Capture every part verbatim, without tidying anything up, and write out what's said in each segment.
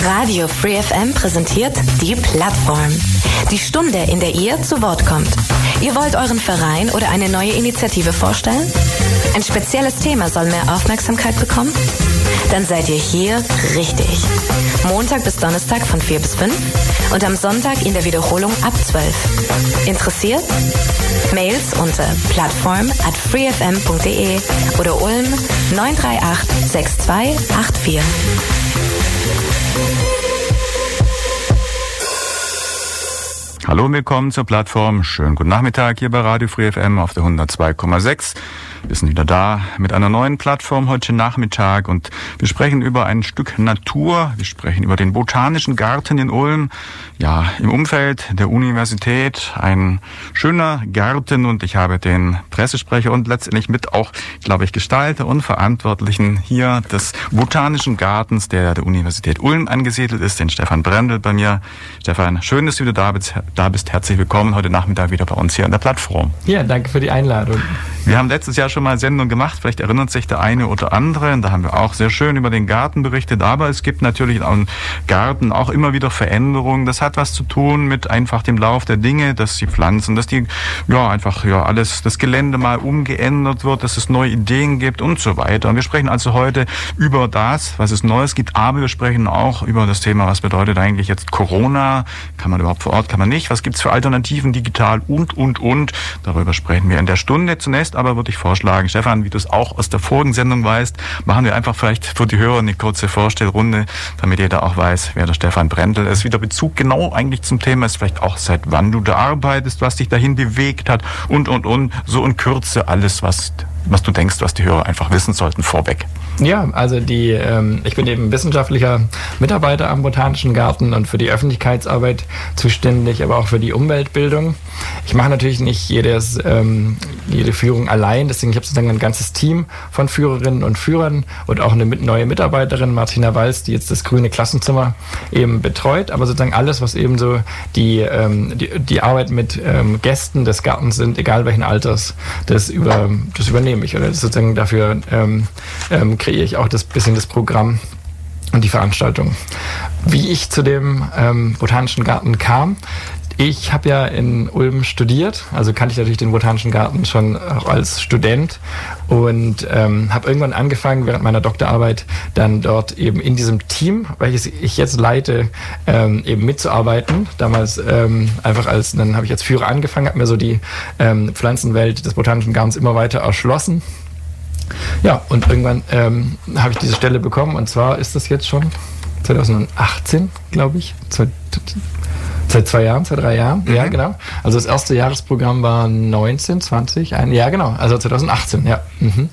Radio Free F M präsentiert die Plattform. Die Stunde, in der ihr zu Wort kommt. Ihr wollt euren Verein oder eine neue Initiative vorstellen? Ein spezielles Thema soll mehr Aufmerksamkeit bekommen? Dann seid ihr hier richtig. Montag bis Donnerstag von vier bis fünf und am Sonntag in der Wiederholung ab zwölf. Interessiert? Mails unter plattform at freefm punkt de oder Ulm neun drei acht sechs zwei acht vier. Hallo und willkommen zur Plattform. Schönen guten Nachmittag hier bei Radio Free F M auf der hundertzwei Komma sechs. Wir sind wieder da mit einer neuen Plattform heute Nachmittag und wir sprechen über ein Stück Natur. Wir sprechen über den Botanischen Garten in Ulm. Ja, im Umfeld der Universität ein schöner Garten und ich habe den Pressesprecher und letztendlich mit auch, glaube ich, Gestalter und Verantwortlichen hier des Botanischen Gartens, der der Universität Ulm angesiedelt ist, den Stefan Brendel bei mir. Stefan, schön, dass du wieder da bist. Da bist. Herzlich willkommen heute Nachmittag wieder bei uns hier an der Plattform. Ja, danke für die Einladung. Wir haben letztes Jahr schon mal Sendung gemacht, vielleicht erinnert sich der eine oder andere, und da haben wir auch sehr schön über den Garten berichtet, aber es gibt natürlich auch im Garten auch immer wieder Veränderungen. Das hat was zu tun mit einfach dem Lauf der Dinge, dass die Pflanzen, dass die, ja, einfach, ja, alles, das Gelände mal umgeändert wird, dass es neue Ideen gibt und so weiter. Und wir sprechen also heute über das, was es Neues gibt, aber wir sprechen auch über das Thema, was bedeutet eigentlich jetzt Corona? Kann man überhaupt vor Ort, kann man nicht? Was gibt's für Alternativen digital und, und, und? Darüber sprechen wir in der Stunde. Zunächst aber würde ich vorschlagen, Stefan, wie du es auch aus der vorigen Sendung weißt, machen wir einfach vielleicht für die Hörer eine kurze Vorstellrunde, damit jeder auch weiß, wer der Stefan Brendel ist, wie der Bezug genau eigentlich zum Thema ist, vielleicht auch seit wann du da arbeitest, was dich dahin bewegt hat und, und, und. So in Kürze alles, was, was du denkst, was die Hörer einfach wissen sollten, vorweg. Ja, also die, ähm, ich bin eben wissenschaftlicher Mitarbeiter am Botanischen Garten und für die Öffentlichkeitsarbeit zuständig, aber auch für die Umweltbildung. Ich mache natürlich nicht jedes, ähm, jede Führung allein, deswegen ich habe sozusagen ein ganzes Team von Führerinnen und Führern und auch eine neue Mitarbeiterin, Martina Walz, die jetzt das grüne Klassenzimmer eben betreut, aber sozusagen alles, was eben so die, ähm, die, die Arbeit mit ähm, Gästen des Gartens sind, egal welchen Alters, das, über, das übernehme ich oder das sozusagen dafür ähm, ähm, kreiere ich auch das bisschen das Programm und die Veranstaltung. Wie ich zu dem ähm, Botanischen Garten kam, ich habe ja in Ulm studiert, also kannte ich natürlich den Botanischen Garten schon auch als Student und ähm, habe irgendwann angefangen, während meiner Doktorarbeit dann dort eben in diesem Team, welches ich jetzt leite, ähm, eben mitzuarbeiten. Damals ähm, einfach als, dann habe ich als Führer angefangen, habe mir so die ähm, Pflanzenwelt des Botanischen Gartens immer weiter erschlossen. Ja, und irgendwann ähm, habe ich diese Stelle bekommen und zwar ist das jetzt schon zwanzig achtzehn, glaube ich, seit, seit zwei Jahren, seit drei Jahren, mhm. Ja genau. Also das erste Jahresprogramm war neunzehn, zwanzig, ein, ja genau, also zwanzig achtzehn, ja. Mhm.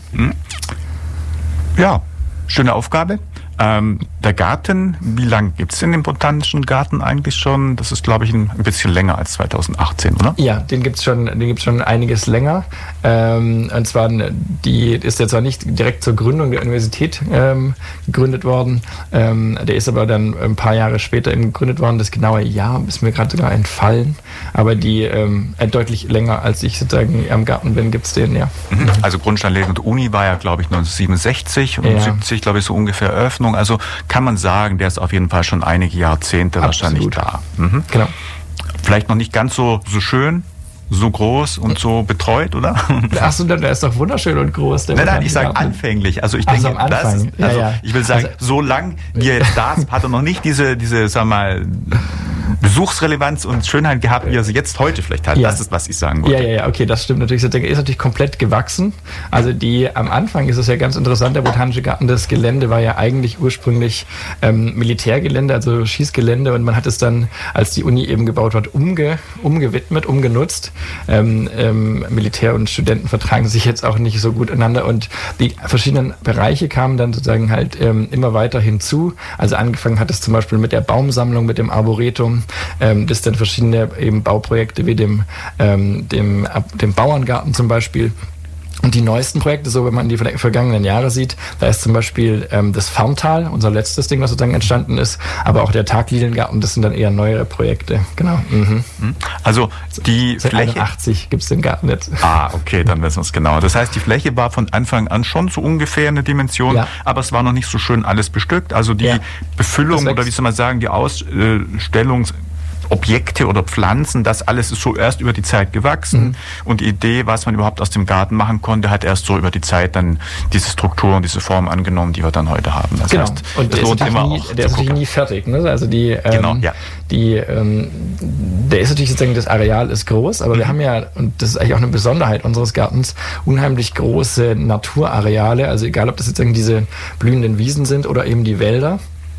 Ja, schöne Aufgabe. Ähm, der Garten, wie lange gibt es denn den Botanischen Garten eigentlich schon? Das ist, glaube ich, ein bisschen länger als zwanzig achtzehn, oder? Ja, den gibt es schon, den gibt's schon einiges länger. Ähm, und zwar, die ist jetzt zwar nicht direkt zur Gründung der Universität ähm, gegründet worden, ähm, der ist aber dann ein paar Jahre später eben gegründet worden. Das genaue Jahr ist mir gerade sogar entfallen, aber die ähm, deutlich länger, als ich sozusagen am Garten bin, gibt es den, ja. Mhm. Also Grundsteinlegung der Uni war ja, glaube ich, neunzehnhundertsiebenundsechzig und ja. siebzig, glaube ich, so ungefähr Eröffnung. Also kann man sagen, der ist auf jeden Fall schon einige Jahrzehnte Absolut. wahrscheinlich da. Mhm. Genau. Vielleicht noch nicht ganz so, so schön, so groß und so betreut, oder? Achso, der ist doch wunderschön und groß. Der nein, nein, ich sage anfänglich. Also ich denke, also das, also ja, ja. ich will sagen, also, so lang wie er jetzt da ist, hat er noch nicht diese, diese, sag mal, Besuchsrelevanz und Schönheit gehabt, wie er sie jetzt heute vielleicht hat. Ja. Das ist, was ich sagen wollte. Ja, ja, ja, okay, das stimmt natürlich. Er ist natürlich komplett gewachsen. Also die, am Anfang ist es ja ganz interessant, der Botanische Garten, das Gelände war ja eigentlich ursprünglich ähm, Militärgelände, also Schießgelände, und man hat es dann, als die Uni eben gebaut hat, umge, umgewidmet, umgenutzt. Ähm, ähm, Militär und Studenten vertragen sich jetzt auch nicht so gut einander und die verschiedenen Bereiche kamen dann sozusagen halt ähm, immer weiter hinzu. Also angefangen hat es zum Beispiel mit der Baumsammlung, mit dem Arboretum, ähm, bis dann verschiedene eben Bauprojekte wie dem, ähm, dem, dem Bauerngarten zum Beispiel. Und die neuesten Projekte, so wenn man die vergangenen Jahre sieht, da ist zum Beispiel ähm, das Farmtal, unser letztes Ding, was sozusagen entstanden ist, aber auch der Tagliliengarten, das sind dann eher neuere Projekte. Genau. Mhm. Also die Seit Fläche... einundachtzig gibt es den Garten jetzt. Ah, okay, dann wissen wir es genau. Das heißt, die Fläche war von Anfang an schon so ungefähr eine Dimension, ja. aber es war noch nicht so schön alles bestückt. Also die ja. Befüllung oder wie soll man sagen, die Ausstellungs... Objekte oder Pflanzen, das alles ist so erst über die Zeit gewachsen mhm. und die Idee, was man überhaupt aus dem Garten machen konnte, hat erst so über die Zeit dann diese Struktur und diese Form angenommen, die wir dann heute haben. Das genau. heißt, und das der lohnt ist immer nie, auch der ist natürlich nie fertig. Ne? Also die, ähm, genau, ja. die, ähm, der ist natürlich sozusagen, das Areal ist groß, aber mhm. wir haben ja, und das ist eigentlich auch eine Besonderheit unseres Gartens, unheimlich große Naturareale, also egal, ob das jetzt diese blühenden Wiesen sind oder eben die Wälder.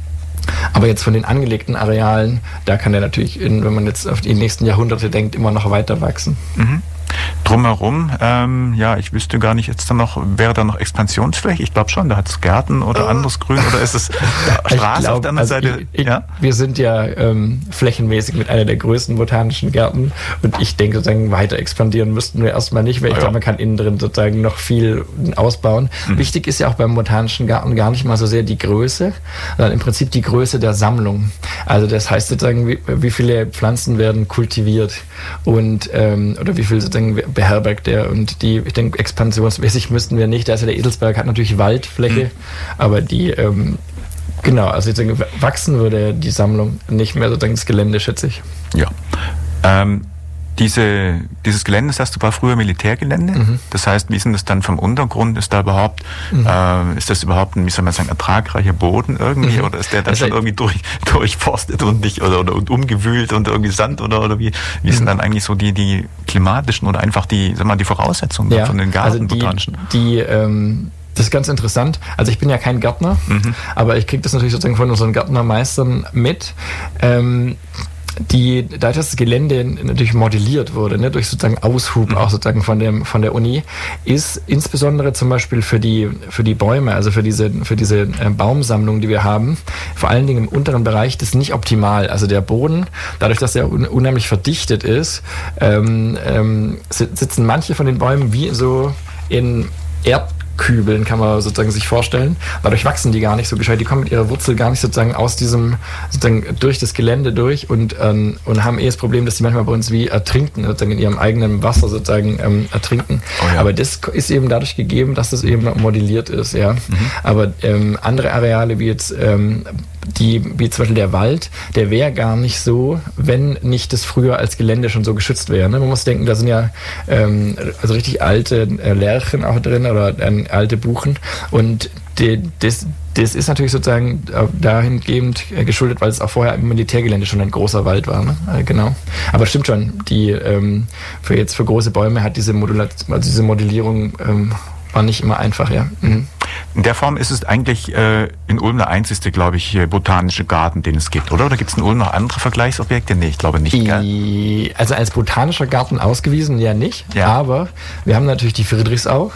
Aber jetzt von den angelegten Arealen, da kann der natürlich, in, wenn man jetzt auf die nächsten Jahrhunderte denkt, immer noch weiter wachsen. Mhm. Drumherum, ähm, ja, ich wüsste gar nicht, jetzt dann noch, wäre da noch Expansionsfläche? Ich glaube schon, da hat es Gärten oder anderes Grün oder ist es Straße glaub, auf der anderen also Seite? Ich, ich, ja? Wir sind ja ähm, flächenmäßig mit einer der größten botanischen Gärten und ich denke, sozusagen weiter expandieren müssten wir erstmal nicht, weil ich ja. glaube, man kann innen drin sozusagen noch viel ausbauen. Mhm. Wichtig ist ja auch beim botanischen Garten gar nicht mal so sehr die Größe, sondern im Prinzip die Größe der Sammlung. Also das heißt sozusagen, wie, wie viele Pflanzen werden kultiviert und ähm, oder wie viel sozusagen beherbergt der und die, ich denke, expansionsmäßig müssten wir nicht, also der Edelsberg hat natürlich Waldfläche, mhm. aber die, ähm, genau, also ich denke, wachsen würde die Sammlung nicht mehr, sozusagen das Gelände, schätze ich. Ja. Ähm, diese, dieses Gelände, das hast du, war früher Militärgelände. Mhm. Das heißt, wie ist denn das dann vom Untergrund? Ist da überhaupt, mhm. äh, ist das überhaupt ein, wie soll man sagen, ertragreicher Boden irgendwie? Mhm. Oder ist der dann also schon irgendwie durch, durchforstet und nicht, oder, oder und umgewühlt und irgendwie Sand oder, oder wie, wie mhm. sind dann eigentlich so die, die klimatischen oder einfach die, sag mal, die Voraussetzungen ja. von den Gartenbotanischen? Also die, die ähm Das ist ganz interessant. Also ich bin ja kein Gärtner, mhm. aber ich kriege das natürlich sozusagen von unseren Gärtnermeistern mit. Ähm, die, dadurch, dass das Gelände natürlich modelliert wurde, ne, durch sozusagen Aushub mhm. auch sozusagen von dem von der Uni, ist insbesondere zum Beispiel für die für die Bäume, also für diese für diese äh, Baumsammlung, die wir haben, vor allen Dingen im unteren Bereich, das ist nicht optimal. Also der Boden, dadurch, dass er un, unheimlich verdichtet ist, ähm, ähm, sitzen manche von den Bäumen wie so in Erd Kübeln, kann man sozusagen sich vorstellen. Dadurch wachsen die gar nicht so gescheit. Die kommen mit ihrer Wurzel gar nicht sozusagen aus diesem, sozusagen durch das Gelände durch und, ähm, und haben eh das Problem, dass die manchmal bei uns wie ertrinken, sozusagen in ihrem eigenen Wasser sozusagen ähm, ertrinken. Oh ja. Aber das ist eben dadurch gegeben, dass das eben modelliert ist, ja. Mhm. Aber ähm, andere Areale wie jetzt ähm, die, wie zum Beispiel der Wald, der wäre gar nicht so, wenn nicht das früher als Gelände schon so geschützt wäre. Ne? Man muss denken, da sind ja ähm, also richtig alte äh, Lärchen auch drin oder äh, alte Buchen und die, das, das ist natürlich sozusagen dahingehend geschuldet, weil es auch vorher im Militärgelände schon ein großer Wald war. Ne? Äh, genau. Aber stimmt schon, die ähm, für jetzt für große Bäume hat diese Modulation, also diese Modellierung ähm, war nicht immer einfach, ja. Mhm. In der Form ist es eigentlich äh, in Ulm der einzigste, glaube ich, botanische Garten, den es gibt, oder? Oder gibt es in Ulm noch andere Vergleichsobjekte? Nee, ich glaube nicht. Gell? Also als botanischer Garten ausgewiesen ja nicht, ja. Aber wir haben natürlich die Friedrichsau.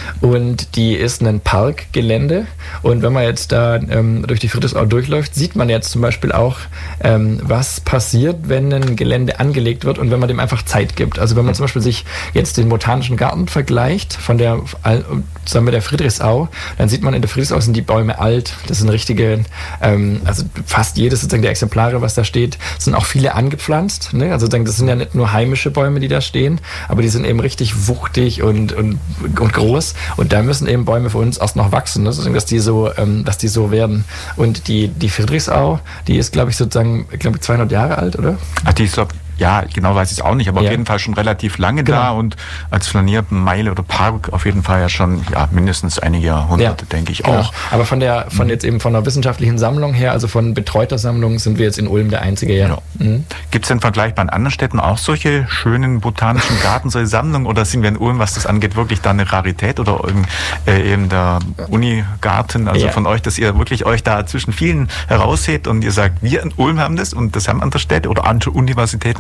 Und die ist ein Parkgelände. Und wenn man jetzt da ähm, durch die Friedrichsau durchläuft, sieht man jetzt zum Beispiel auch, ähm, was passiert, wenn ein Gelände angelegt wird und wenn man dem einfach Zeit gibt. Also wenn man zum Beispiel sich jetzt den Botanischen Garten vergleicht von der, zusammen mit der Friedrichsau, dann sieht man, in der Friedrichsau sind die Bäume alt. Das sind richtige, ähm, also fast jedes sozusagen der Exemplare, was da steht, sind auch viele angepflanzt. Ne? Also das sind ja nicht nur heimische Bäume, die da stehen, aber die sind eben richtig wuchtig und, und, und groß. Und da müssen eben Bäume für uns erst noch wachsen, ne? dass die so, ähm, dass die so werden. Und die, die Friedrichsau, die ist, glaube ich, sozusagen, ich glaube, zweihundert Jahre alt, oder? Ach, die ist doch, ja, genau weiß ich es auch nicht, aber ja. Auf jeden Fall schon relativ lange genau. da und als Flaniermeile oder Park auf jeden Fall ja schon ja, mindestens einige Jahrhunderte, ja. denke ich genau. auch. Aber von der, von mhm. jetzt eben von der wissenschaftlichen Sammlung her, also von betreuter Sammlung, sind wir jetzt in Ulm der einzige, ja. Genau. Mhm. Gibt es denn vergleichbar in anderen Städten auch solche schönen botanischen Garten, solche Sammlungen, oder sind wir in Ulm, was das angeht, wirklich da eine Rarität, oder äh, eben der Unigarten, also ja. von euch, dass ihr wirklich euch da zwischen vielen heraushebt und ihr sagt, wir in Ulm haben das und das haben andere Städte oder andere Universitäten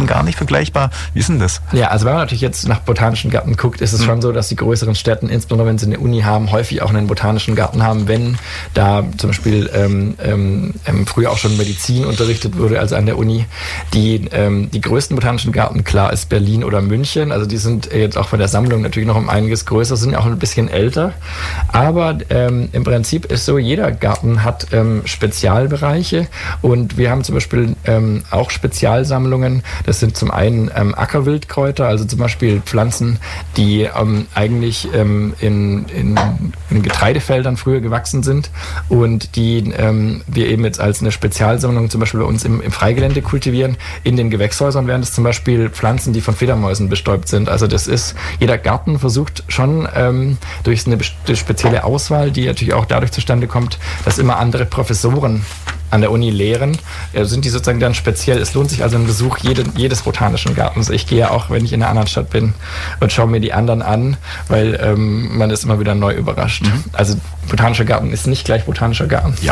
gar nicht vergleichbar. Wie ist denn das? Ja, also wenn man natürlich jetzt nach botanischen Gärten guckt, ist es mhm. schon so, dass die größeren Städten, insbesondere wenn sie eine Uni haben, häufig auch einen botanischen Garten haben, wenn da zum Beispiel ähm, ähm, früher auch schon Medizin unterrichtet wurde, also an der Uni. Die, ähm, die größten botanischen Gärten, klar, ist Berlin oder München. Also die sind jetzt auch von der Sammlung natürlich noch um einiges größer, sind auch ein bisschen älter. Aber ähm, im Prinzip ist so, jeder Garten hat ähm, Spezialbereiche und wir haben zum Beispiel ähm, auch Spezialsammlungen. Das sind zum einen ähm, Ackerwildkräuter, also zum Beispiel Pflanzen, die ähm, eigentlich ähm, in, in, in Getreidefeldern früher gewachsen sind und die ähm, wir eben jetzt als eine Spezialsammlung zum Beispiel bei uns im, im Freigelände kultivieren. In den Gewächshäusern wären das zum Beispiel Pflanzen, die von Fledermäusen bestäubt sind. Also das ist, jeder Garten versucht schon ähm, durch eine spezielle Auswahl, die natürlich auch dadurch zustande kommt, dass immer andere Professoren an der Uni lehren, sind die sozusagen dann speziell. Es lohnt sich also ein Besuch jeden, jedes botanischen Gartens. Ich gehe ja auch, wenn ich in einer anderen Stadt bin, und schaue mir die anderen an, weil ähm, man ist immer wieder neu überrascht. Mhm. Also botanischer Garten ist nicht gleich botanischer Garten. Ja.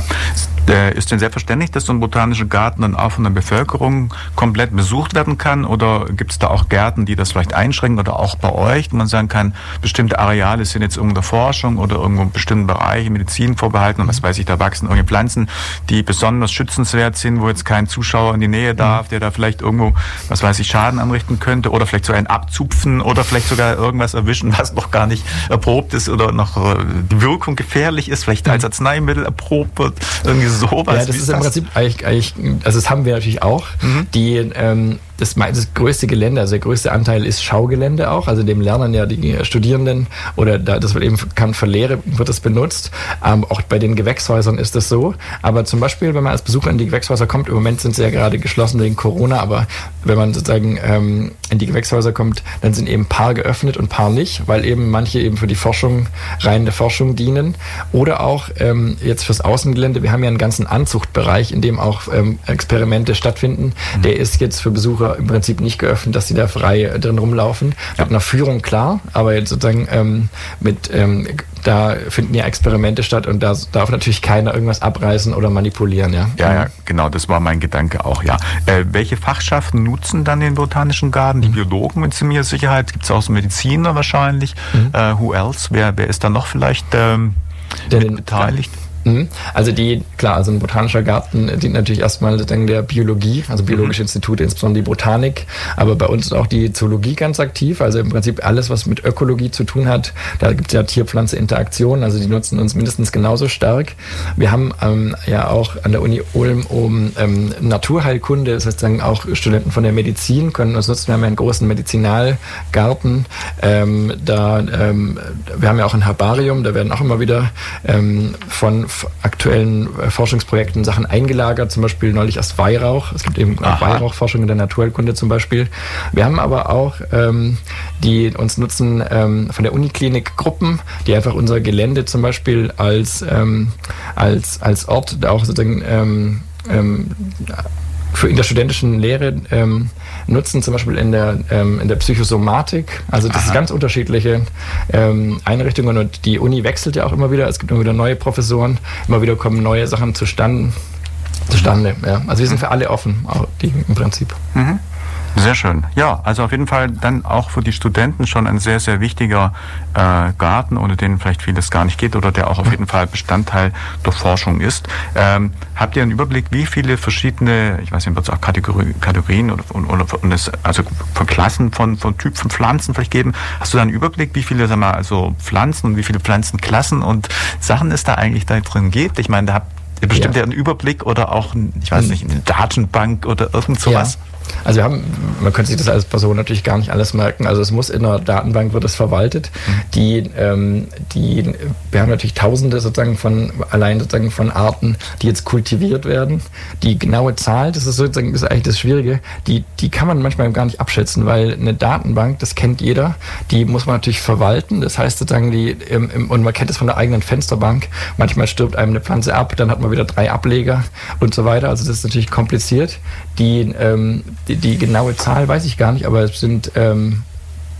Ist denn selbstverständlich, dass so ein botanischer Garten dann auch von der Bevölkerung komplett besucht werden kann? Oder gibt es da auch Gärten, die das vielleicht einschränken? Oder auch bei euch, wo man sagen kann, bestimmte Areale sind jetzt irgendwo der Forschung oder irgendwo in bestimmten Bereichen Medizin vorbehalten und was weiß ich, da wachsen irgendwelche Pflanzen, die besonders schützenswert sind, wo jetzt kein Zuschauer in die Nähe darf, der da vielleicht irgendwo, was weiß ich, Schaden anrichten könnte oder vielleicht sogar ein abzupfen oder vielleicht sogar irgendwas erwischen, was noch gar nicht erprobt ist oder noch die Wirkung gefährlich ist, vielleicht als Arzneimittel erprobt wird, irgendwie sowas. Ja, das ist, ist im Prinzip eigentlich, eigentlich, also das haben wir natürlich auch, mhm. die ähm, Das, das größte Gelände, also der größte Anteil ist Schaugelände auch, also dem lernen ja die Studierenden oder da, das wird eben kann für Lehre wird das benutzt. Ähm, auch bei den Gewächshäusern ist das so. Aber zum Beispiel, wenn man als Besucher in die Gewächshäuser kommt, im Moment sind sie ja gerade geschlossen wegen Corona, aber wenn man sozusagen ähm, in die Gewächshäuser kommt, dann sind eben ein paar geöffnet und ein paar nicht, weil eben manche eben für die Forschung, reine Forschung dienen. Oder auch ähm, jetzt fürs Außengelände, wir haben ja einen ganzen Anzuchtbereich, in dem auch ähm, Experimente stattfinden. Mhm. Der ist jetzt für Besucher im Prinzip nicht geöffnet, dass sie da frei drin rumlaufen. Ja. Mit einer Führung klar, aber jetzt sozusagen ähm, mit ähm, da finden ja Experimente statt und da darf natürlich keiner irgendwas abreißen oder manipulieren. Ja, ja, ja, genau, das war mein Gedanke auch, ja. Äh, welche Fachschaften nutzen dann den Botanischen Garten? Die Biologen mit ziemlicher Sicherheit, gibt es auch so Mediziner wahrscheinlich. Mhm. Äh, who else? Wer, wer ist da noch vielleicht ähm, mit beteiligt? Also die, klar, also ein botanischer Garten dient natürlich erstmal der Biologie, also biologische mhm. Institute, insbesondere die Botanik, aber bei uns ist auch die Zoologie ganz aktiv, also im Prinzip alles, was mit Ökologie zu tun hat, da gibt es ja Tier-Pflanze-Interaktion, also die nutzen uns mindestens genauso stark. Wir haben ähm, ja auch an der Uni Ulm um ähm, Naturheilkunde, das heißt dann auch Studenten von der Medizin können uns nutzen, wir haben ja einen großen Medizinalgarten, ähm, da, ähm, wir haben ja auch ein Herbarium, da werden auch immer wieder ähm, von aktuellen Forschungsprojekten Sachen eingelagert, zum Beispiel neulich erst Weihrauch. Es gibt eben auch Weihrauchforschung in der Naturheilkunde zum Beispiel. Wir haben aber auch, ähm, die uns nutzen ähm, von der Uniklinik Gruppen, die einfach unser Gelände zum Beispiel als, ähm, als, als Ort auch sozusagen ähm, ähm, für in der studentischen Lehre ähm, nutzen, zum Beispiel in der, ähm, in der Psychosomatik. Also das Aha. sind ganz unterschiedliche ähm, Einrichtungen und die Uni wechselt ja auch immer wieder. Es gibt immer wieder neue Professoren, immer wieder kommen neue Sachen zustande. zustande ja. Also wir sind für alle offen, auch die im Prinzip. Mhm. Sehr schön. Ja, also auf jeden Fall dann auch für die Studenten schon ein sehr, sehr wichtiger äh, Garten, ohne den vielleicht vieles gar nicht geht oder der auch auf jeden Fall Bestandteil der Forschung ist. Ähm, habt ihr einen Überblick, wie viele verschiedene, ich weiß nicht, wird es auch Kategorien, Kategorien oder, oder, oder es, also von Klassen, von, von Typen von Pflanzen vielleicht geben? Hast du da einen Überblick, wie viele, sag mal, also Pflanzen und wie viele Pflanzenklassen und Sachen es da eigentlich da drin gibt? Ich meine, da habt ihr bestimmt ja einen Überblick oder auch, ich weiß nicht, eine Datenbank oder irgend sowas? Ja. Also wir haben, man könnte sich das als Person natürlich gar nicht alles merken. Also es muss in einer Datenbank wird es verwaltet. Mhm. Die, ähm, die, wir haben natürlich Tausende sozusagen von allein sozusagen von Arten, die jetzt kultiviert werden. Die genaue Zahl, das ist sozusagen das ist eigentlich das Schwierige. Die, die kann man manchmal gar nicht abschätzen, weil eine Datenbank, das kennt jeder. Die muss man natürlich verwalten. Das heißt sozusagen die im, im, und man kennt es von der eigenen Fensterbank. Manchmal stirbt einem eine Pflanze ab, dann hat man wieder drei Ableger und so weiter. Also das ist natürlich kompliziert. Die ähm, Die, die genaue Zahl weiß ich gar nicht, aber es sind ähm,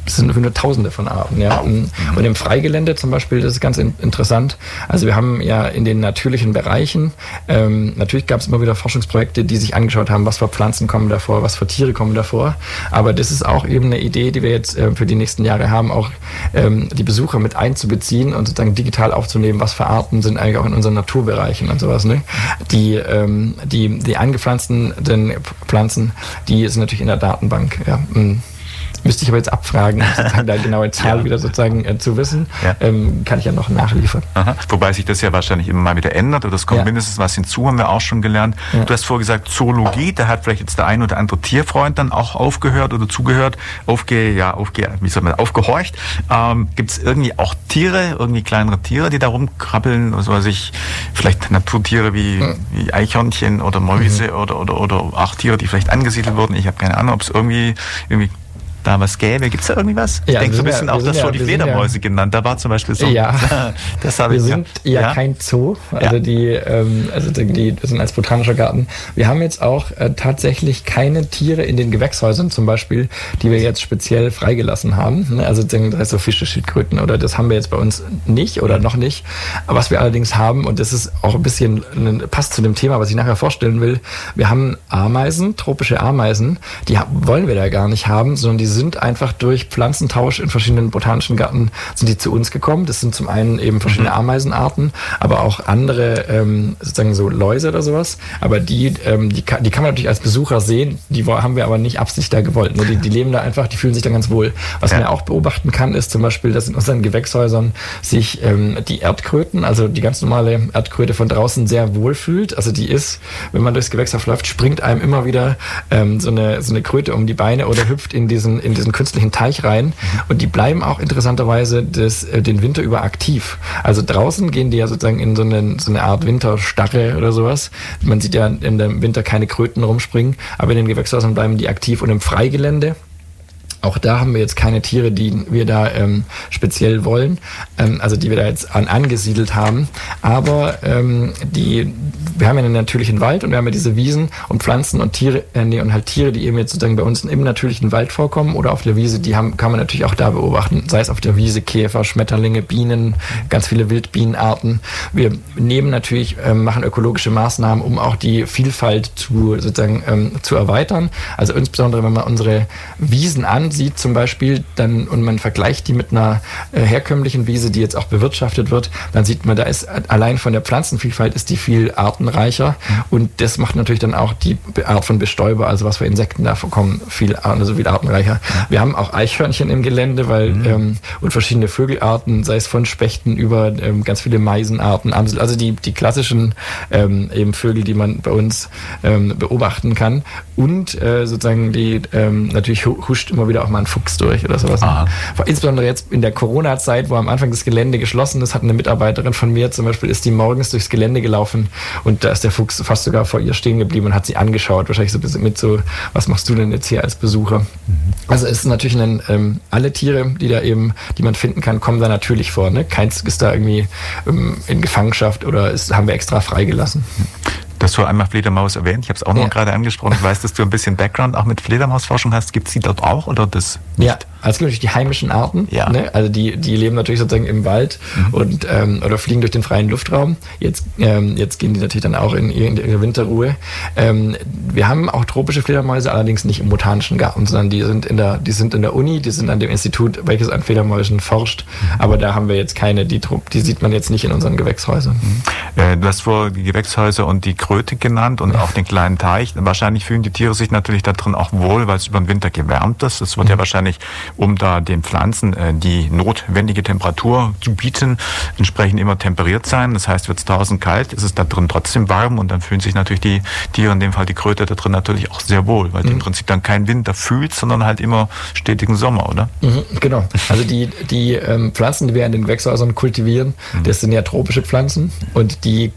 das sind Hunderttausende von Arten. Ja. Und im Freigelände zum Beispiel, das ist ganz in, interessant. Also wir haben ja in den natürlichen Bereichen, ähm, natürlich gab es immer wieder Forschungsprojekte, die sich angeschaut haben, was für Pflanzen kommen davor, was für Tiere kommen davor. Aber das ist auch eben eine Idee, die wir jetzt äh, für die nächsten Jahre haben, auch ähm, die Besucher mit einzubeziehen und sozusagen digital aufzunehmen, was für Arten sind eigentlich auch in unseren Naturbereichen und sowas. Ne? Die, ähm, die, die eingepflanzten den Pflanzen, die sind natürlich in der Datenbank. Ja. Müsste ich aber jetzt abfragen, sozusagen da genaue Zahl ja. wieder sozusagen äh, zu wissen, ja. ähm, kann ich ja noch nachliefern. Aha. Wobei sich das ja wahrscheinlich immer mal wieder ändert oder es kommt ja. mindestens was hinzu, haben wir auch schon gelernt. Ja. Du hast vorher gesagt, Zoologie, da hat vielleicht jetzt der ein oder andere Tierfreund dann auch aufgehört oder zugehört, aufge, ja, aufge, wie soll man, aufgehorcht. Ähm, Gibt es irgendwie auch Tiere, irgendwie kleinere Tiere, die da rumkrabbeln, was weiß ich, vielleicht Naturtiere wie, mhm. wie Eichhörnchen oder Mäuse mhm. oder, oder, oder auch Tiere, die vielleicht angesiedelt wurden. Ich habe keine Ahnung, ob es irgendwie, irgendwie da was gäbe. Gibt es da irgendwie was? Ich ja, denke so ein bisschen ja, auch, das ja, vor die Fledermäuse ja, genannt. Da war zum Beispiel so. Ja, das habe wir ich, sind ja, ja kein Zoo. Also ja. die, ähm, also die, die sind als botanischer Garten. Wir haben jetzt auch äh, tatsächlich keine Tiere in den Gewächshäusern zum Beispiel, die wir jetzt speziell freigelassen haben. Ne? Also das heißt so Fische, Schildkröten oder das haben wir jetzt bei uns nicht oder noch nicht. Was wir allerdings haben, und das ist auch ein bisschen, passt zu dem Thema, was ich nachher vorstellen will, wir haben Ameisen, tropische Ameisen, die wollen wir da gar nicht haben, sondern die sind einfach durch Pflanzentausch in verschiedenen botanischen Gärten sind die zu uns gekommen. Das sind zum einen eben verschiedene Ameisenarten, aber auch andere ähm, sozusagen so Läuse oder sowas. Aber die, ähm, die, kann, die kann man natürlich als Besucher sehen, die haben wir aber nicht absichtlich da gewollt. Ne? Die, die leben da einfach, die fühlen sich da ganz wohl. Was ja. man auch beobachten kann, ist zum Beispiel, dass in unseren Gewächshäusern sich ähm, die Erdkröten, also die ganz normale Erdkröte von draußen sehr wohl fühlt. Also die ist, wenn man durchs Gewächshaus läuft, springt einem immer wieder ähm, so, eine, so eine Kröte um die Beine oder hüpft in diesen in diesen künstlichen Teich rein. Und die bleiben auch interessanterweise des, äh, den Winter über aktiv. Also draußen gehen die ja sozusagen in so eine, so eine Art Winterstarre oder sowas. Man sieht ja in dem Winter keine Kröten rumspringen, aber in den Gewächshäusern bleiben die aktiv. Und im Freigelände, auch da haben wir jetzt keine Tiere, die wir da ähm, speziell wollen, ähm, also die wir da jetzt an, angesiedelt haben. Aber ähm, die, wir haben ja einen natürlichen Wald und wir haben ja diese Wiesen und Pflanzen und Tiere, äh, nee, und halt Tiere, die eben jetzt sozusagen bei uns im natürlichen Wald vorkommen oder auf der Wiese, die haben, kann man natürlich auch da beobachten. Sei es auf der Wiese Käfer, Schmetterlinge, Bienen, ganz viele Wildbienenarten. Wir nehmen natürlich, ähm, machen ökologische Maßnahmen, um auch die Vielfalt zu sozusagen ähm, zu erweitern. Also insbesondere, wenn man unsere Wiesen ansieht, sieht zum Beispiel dann und man vergleicht die mit einer äh, herkömmlichen Wiese, die jetzt auch bewirtschaftet wird, dann sieht man, da ist allein von der Pflanzenvielfalt ist die viel artenreicher mhm. und das macht natürlich dann auch die Art von Bestäuber, also was für Insekten da vorkommen, viel, also viel artenreicher. Mhm. Wir haben auch Eichhörnchen im Gelände, weil mhm. ähm, und verschiedene Vögelarten, sei es von Spechten über ähm, ganz viele Meisenarten, Amsel, also die die klassischen ähm, eben Vögel, die man bei uns ähm, beobachten kann und äh, sozusagen die ähm, natürlich huscht immer wieder auch mal ein Fuchs durch oder sowas. Aha. Insbesondere jetzt in der Corona-Zeit, wo am Anfang das Gelände geschlossen ist, hat eine Mitarbeiterin von mir zum Beispiel, ist die morgens durchs Gelände gelaufen und da ist der Fuchs fast sogar vor ihr stehen geblieben und hat sie angeschaut. Wahrscheinlich so ein bisschen mit so, was machst du denn jetzt hier als Besucher? Mhm. Also es ist natürlich ein, ähm, alle Tiere, die da eben, die man finden kann, kommen da natürlich vor. Ne? Keins ist da irgendwie ähm, in Gefangenschaft oder ist, haben wir extra freigelassen. Du hast vorher einmal Fledermaus erwähnt. Ich habe es auch noch ja. gerade angesprochen. Ich weiß, dass du ein bisschen Background auch mit Fledermausforschung hast. Gibt es die dort auch oder das nicht? Ja, also es gibt natürlich die heimischen Arten. Ja. Ne? Also die, die leben natürlich sozusagen im Wald mhm. und ähm, oder fliegen durch den freien Luftraum. Jetzt, ähm, jetzt gehen die natürlich dann auch in ihre, in ihre Winterruhe. Ähm, wir haben auch tropische Fledermäuse, allerdings nicht im botanischen Garten, sondern die sind in der, die sind in der Uni, die sind an dem Institut, welches an Fledermäusen forscht. Mhm. Aber da haben wir jetzt keine, die, die sieht man jetzt nicht in unseren Gewächshäusern. Mhm. Äh, du hast vor die Gewächshäuser und die Kröte genannt und ja. auch den kleinen Teich. Wahrscheinlich fühlen die Tiere sich natürlich da drin auch wohl, weil es über den Winter gewärmt ist. Es wird mhm. ja wahrscheinlich, um da den Pflanzen äh, die notwendige Temperatur zu bieten, entsprechend immer temperiert sein. Das heißt, wird es draußen kalt, ist es da drin trotzdem warm und dann fühlen sich natürlich die Tiere, in dem Fall die Kröte, da drin natürlich auch sehr wohl, weil mhm. die im Prinzip dann keinen Winter fühlt, sondern halt immer stetigen Sommer, oder? Mhm, genau. Also die, die ähm, Pflanzen, die wir in den Gewächshäusern kultivieren, mhm. das sind ja tropische Pflanzen und die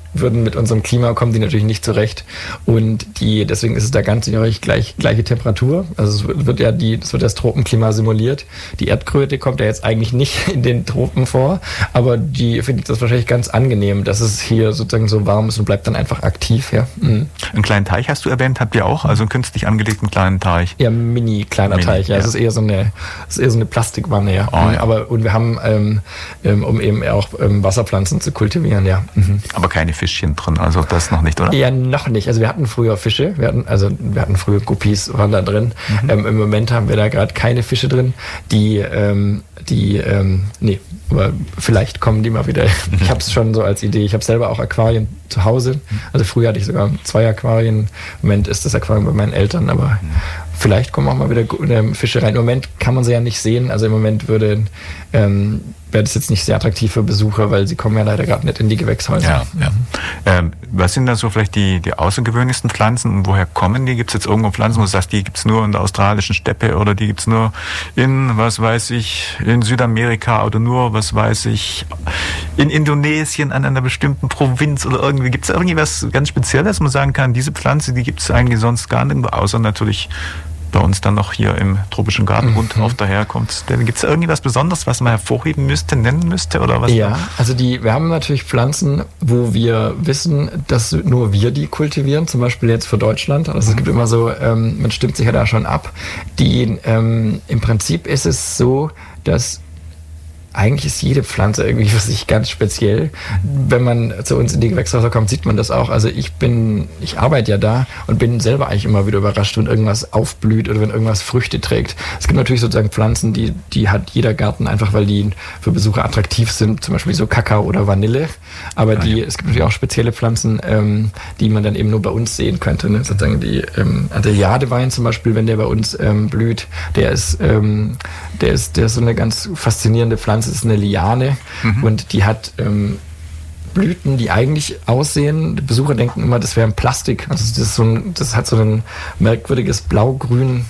würden mit unserem Klima, kommen die natürlich nicht zurecht. Und die, deswegen ist es da ganzjährig gleich, gleiche Temperatur. Also es wird ja die, es wird das Tropenklima simuliert. Die Erdkröte kommt ja jetzt eigentlich nicht in den Tropen vor, aber die findet das wahrscheinlich ganz angenehm, dass es hier sozusagen so warm ist und bleibt dann einfach aktiv. Ja. Mhm. Einen kleinen Teich hast du erwähnt, habt ihr auch? Also einen künstlich angelegten kleinen Teich? Ja, mini kleiner mini, Teich. Ja, ja. Es ist eher so eine, es ist eher so eine Plastikwanne. Ja. Oh, ja. Aber und wir haben, ähm, um eben auch ähm, Wasserpflanzen zu kultivieren. Ja. Mhm. Aber keine Fischchen drin, also das noch nicht, oder? Ja, noch nicht. Also wir hatten früher Fische, wir hatten, also wir hatten früher Guppies, waren da drin. Mhm. Ähm, Im Moment haben wir da gerade keine Fische drin, die, ähm, die, ähm, nee, aber vielleicht kommen die mal wieder. Ich habe es schon so als Idee. Ich habe selber auch Aquarien zu Hause. Also früher hatte ich sogar zwei Aquarien. Im Moment ist das Aquarium bei meinen Eltern, aber vielleicht kommen auch mal wieder Fische rein. Im Moment kann man sie ja nicht sehen. Also im Moment würde ähm, wäre das jetzt nicht sehr attraktiv für Besucher, weil sie kommen ja leider gerade nicht in die Gewächshäuser. Ja, ja. Ähm, was sind da so vielleicht die, die außergewöhnlichsten Pflanzen und woher kommen die? Gibt es jetzt irgendwo Pflanzen, wo du sagst, die gibt es nur in der australischen Steppe oder die gibt es nur in, was weiß ich, in Südamerika oder nur, was weiß ich, in Indonesien an einer bestimmten Provinz oder irgendwie? Gibt es irgendwas ganz Spezielles, wo man sagen kann, diese Pflanze, die gibt es eigentlich sonst gar nirgendwo, außer natürlich bei uns dann noch hier im tropischen Garten rund mhm. auf daherkommt. Gibt es irgendwas Besonderes, was man hervorheben müsste, nennen müsste? Oder was? Ja, also die, wir haben natürlich Pflanzen, wo wir wissen, dass nur wir die kultivieren, zum Beispiel jetzt für Deutschland. Also mhm. es gibt immer so, ähm, man stimmt sich ja da schon ab. Die, ähm, im Prinzip ist es so, dass eigentlich ist jede Pflanze irgendwie für sich ganz speziell. Wenn man zu uns in die Gewächshäuser kommt, sieht man das auch. Also ich bin, ich arbeite ja da und bin selber eigentlich immer wieder überrascht, wenn irgendwas aufblüht oder wenn irgendwas Früchte trägt. Es gibt natürlich sozusagen Pflanzen, die, die hat jeder Garten einfach, weil die für Besucher attraktiv sind, zum Beispiel so Kakao oder Vanille. Aber die, es gibt natürlich auch spezielle Pflanzen, ähm, die man dann eben nur bei uns sehen könnte. Ne? Sozusagen die, ähm, also der Jadewein zum Beispiel, wenn der bei uns ähm, blüht, der ist, ähm, der ist, der ist so eine ganz faszinierende Pflanze. Das ist eine Liane mhm. und die hat ähm, Blüten, die eigentlich aussehen. Die Besucher denken immer, das wäre ein Plastik. Also das, ist so ein, das hat so ein merkwürdiges blau-grün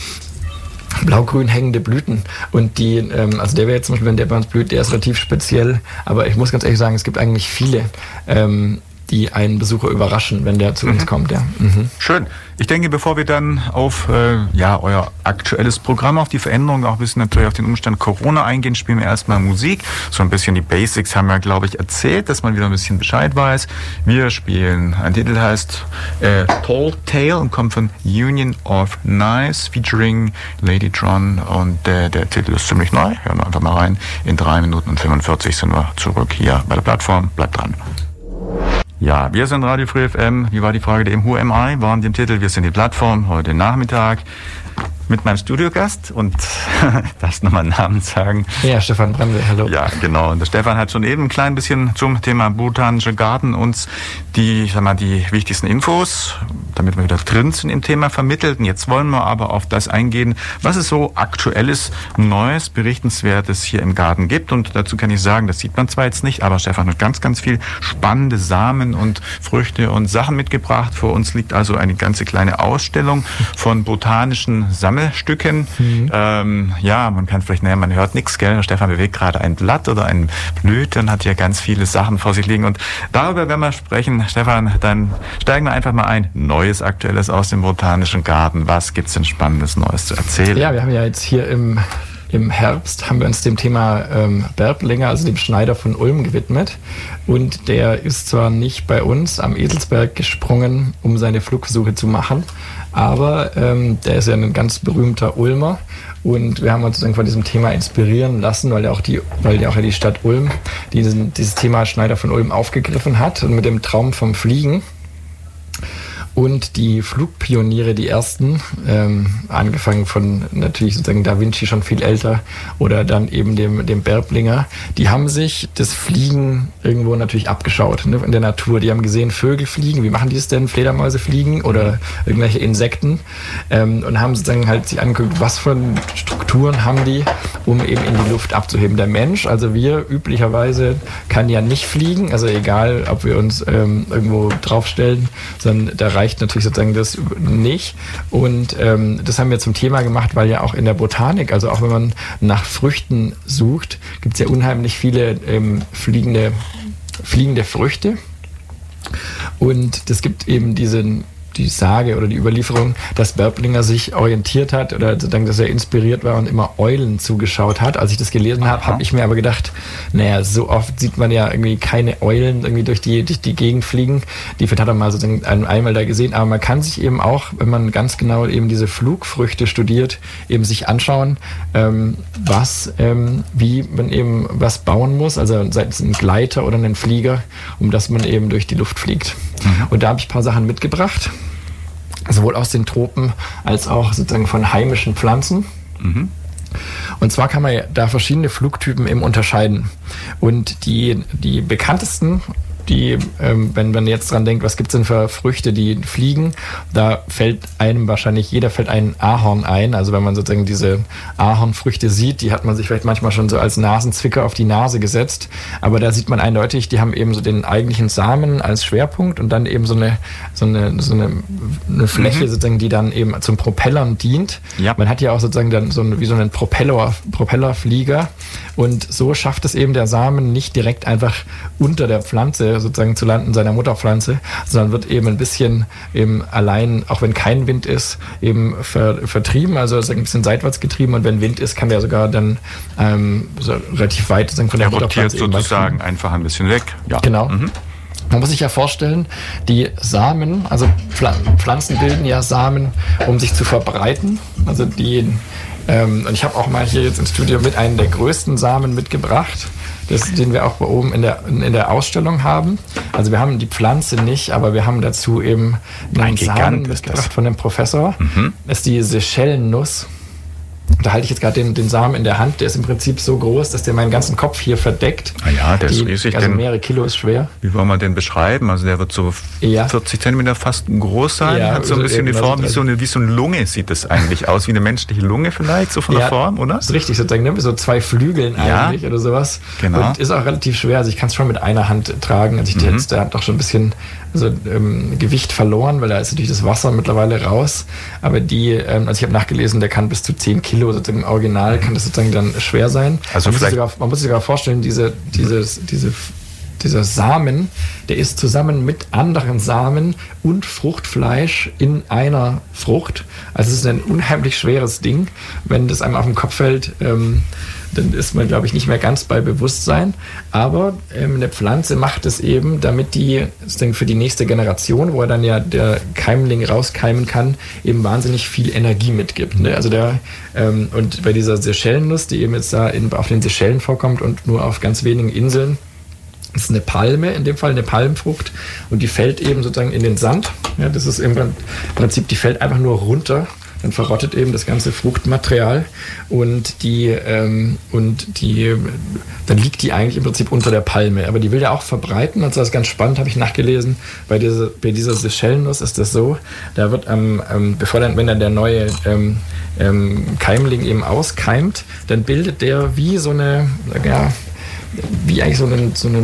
blau-grün hängende Blüten und die, ähm, also der wäre jetzt zum Beispiel, wenn der bei uns blüht, der ist relativ speziell, aber ich muss ganz ehrlich sagen, es gibt eigentlich viele, ähm, die einen Besucher überraschen, wenn der zu uns mhm. kommt. Ja. Mhm. Schön. Ich denke, bevor wir dann auf äh, ja, euer aktuelles Programm, auf die Veränderungen, auch ein bisschen natürlich auf den Umstand Corona eingehen, spielen wir erstmal Musik. So ein bisschen die Basics haben wir, glaube ich, erzählt, dass man wieder ein bisschen Bescheid weiß. Wir spielen, ein Titel heißt äh, Tall Tale und kommt von Union of Knives featuring Ladytron und äh, der Titel ist ziemlich neu. Hören wir einfach mal rein. In drei Minuten und fünfundvierzig sind wir zurück hier bei der Plattform. Bleibt dran. Ja, wir sind Radio Free F M. Wie war die Frage dem Who Am I? War in dem Titel, wir sind die Plattform, heute Nachmittag mit meinem Studiogast und darfst nochmal einen Namen sagen? Ja, Stefan Brandl, hallo. Ja, genau. Und der Stefan hat schon eben ein klein bisschen zum Thema Botanische Garten uns die, ich sag mal, die wichtigsten Infos, damit wir wieder drin sind im Thema, vermittelt. Und jetzt wollen wir aber auf das eingehen, was es so aktuelles, Neues, Berichtenswertes hier im Garten gibt. Und dazu kann ich sagen, das sieht man zwar jetzt nicht, aber Stefan hat ganz, ganz viel spannende Samen und Früchte und Sachen mitgebracht. Vor uns liegt also eine ganze kleine Ausstellung von botanischen Sammelstücken. Mhm. Ähm, ja, man kann vielleicht, naja, man hört nichts, gell? Stefan bewegt gerade ein Blatt oder ein Blüte und hat hier ganz viele Sachen vor sich liegen. Und darüber werden wir sprechen. Stefan, dann steigen wir einfach mal ein. Neues, Aktuelles aus dem Botanischen Garten. Was gibt's denn Spannendes Neues zu erzählen? Ja, wir haben ja jetzt hier im, im Herbst haben wir uns dem Thema ähm, Berblinger, also dem Schneider von Ulm, gewidmet. Und der ist zwar nicht bei uns am Eselsberg gesprungen, um seine Flugversuche zu machen, aber ähm, der ist ja ein ganz berühmter Ulmer und wir haben uns sozusagen von diesem Thema inspirieren lassen, weil ja auch die, weil ja auch die Stadt Ulm diesen, dieses Thema Schneider von Ulm aufgegriffen hat und mit dem Traum vom Fliegen. Und die Flugpioniere, die ersten, ähm, angefangen von natürlich sozusagen Da Vinci, schon viel älter, oder dann eben dem, dem Berblinger, die haben sich das Fliegen irgendwo natürlich abgeschaut, ne, in der Natur. Die haben gesehen, Vögel fliegen, wie machen die es denn? Fledermäuse fliegen oder irgendwelche Insekten, ähm, und haben sozusagen halt sich angeguckt, was für Strukturen haben die, um eben in die Luft abzuheben. Der Mensch, also wir üblicherweise, kann ja nicht fliegen, also egal, ob wir uns ähm, irgendwo draufstellen, sondern da reicht natürlich sozusagen das nicht. Und ähm, das haben wir zum Thema gemacht, weil ja auch in der Botanik, also auch wenn man nach Früchten sucht, gibt es ja unheimlich viele ähm, fliegende, fliegende Früchte. Und es gibt eben diesen die Sage oder die Überlieferung, dass Berblinger sich orientiert hat oder sozusagen, dass er inspiriert war und immer Eulen zugeschaut hat. Als ich das gelesen habe, habe ich mir aber gedacht, naja, so oft sieht man ja irgendwie keine Eulen irgendwie durch die, durch die Gegend fliegen. Die hat er mal sozusagen einmal da gesehen. Aber man kann sich eben auch, wenn man ganz genau eben diese Flugfrüchte studiert, eben sich anschauen, ähm, was, ähm, wie man eben was bauen muss, also sei es ein Gleiter oder einen Flieger, um dass man eben durch die Luft fliegt. Mhm. Und da habe ich ein paar Sachen mitgebracht. Sowohl aus den Tropen als auch sozusagen von heimischen Pflanzen. Mhm. Und zwar kann man da verschiedene Flugtypen eben unterscheiden. Und die, die bekanntesten, die, ähm, wenn man jetzt dran denkt, was gibt es denn für Früchte, die fliegen, da fällt einem wahrscheinlich, jeder fällt ein Ahorn ein. Also wenn man sozusagen diese Ahornfrüchte sieht, die hat man sich vielleicht manchmal schon so als Nasenzwicker auf die Nase gesetzt. Aber da sieht man eindeutig, die haben eben so den eigentlichen Samen als Schwerpunkt und dann eben so eine, so eine, so eine, eine Fläche mhm. sozusagen, die dann eben zum Propellern dient. Ja. Man hat ja auch sozusagen dann so eine, wie so einen Propeller, Propellerflieger. Und so schafft es eben der Samen nicht direkt einfach unter der Pflanze sozusagen zu landen, seiner Mutterpflanze, sondern wird eben ein bisschen eben allein, auch wenn kein Wind ist, eben ver, vertrieben, also ein bisschen seitwärts getrieben, und wenn Wind ist, kann der sogar dann ähm, so relativ weit sozusagen von der, der Mutterpflanze rotiert sozusagen einfach ein bisschen weg. Ja. Genau. Mhm. Man muss sich ja vorstellen, die Samen, also Pflanzen bilden ja Samen, um sich zu verbreiten, also die Ähm, und ich habe auch mal hier jetzt im Studio mit einen der größten Samen mitgebracht, das, den wir auch oben in der, in der Ausstellung haben. Also wir haben die Pflanze nicht, aber wir haben dazu eben einen Samen mitgebracht von dem Professor. Mhm. Das ist die Seychellennuss. Da halte ich jetzt gerade den, den Samen in der Hand. Der ist im Prinzip so groß, dass der meinen ganzen Kopf hier verdeckt. Ah ja, der die, ist riesig. Also mehrere Kilo ist schwer. Wie wollen wir den beschreiben? Also der wird so ja. vierzig Zentimeter fast groß sein. Ja, hat so ein bisschen die Form, wie so, eine, wie so eine Lunge sieht das eigentlich aus. Wie eine menschliche Lunge vielleicht, so von ja, der Form, oder? Das ist richtig, sozusagen, ne? So zwei Flügeln ja. eigentlich oder sowas. Genau. Und ist auch relativ schwer. Also ich kann es schon mit einer Hand tragen. Also ich mhm. jetzt, der hat doch schon ein bisschen also, ähm, Gewicht verloren, weil da ist natürlich das Wasser mittlerweile raus. Aber die, ähm, also ich habe nachgelesen, der kann bis zu zehn Kilo sozusagen im Original, kann das sozusagen dann schwer sein. Also man, vielleicht muss sogar, man muss sich sogar vorstellen, diese, dieses, diese, dieser Samen, der ist zusammen mit anderen Samen und Fruchtfleisch in einer Frucht. Also es ist ein unheimlich schweres Ding. Wenn das einem auf den Kopf fällt, ähm, dann ist man, glaube ich, nicht mehr ganz bei Bewusstsein. Aber ähm, eine Pflanze macht es eben, damit die für die nächste Generation, wo er dann ja der Keimling rauskeimen kann, eben wahnsinnig viel Energie mitgibt. Ne? Also der, ähm, und bei dieser Seychellennuss, die eben jetzt da in, auf den Seychellen vorkommt und nur auf ganz wenigen Inseln, ist eine Palme, in dem Fall eine Palmfrucht, und die fällt eben sozusagen in den Sand. Ja, das ist im Prinzip, die fällt einfach nur runter. Dann verrottet eben das ganze Fruchtmaterial und die ähm, und die dann liegt die eigentlich im Prinzip unter der Palme. Aber die will ja auch verbreiten. Also das ist ganz spannend, habe ich nachgelesen. Bei dieser, bei dieser Seychellennuss ist das so, da wird ähm, ähm, bevor dann, wenn dann der neue ähm, ähm, Keimling eben auskeimt, dann bildet der wie so eine, ja, wie eigentlich so, eine, so eine,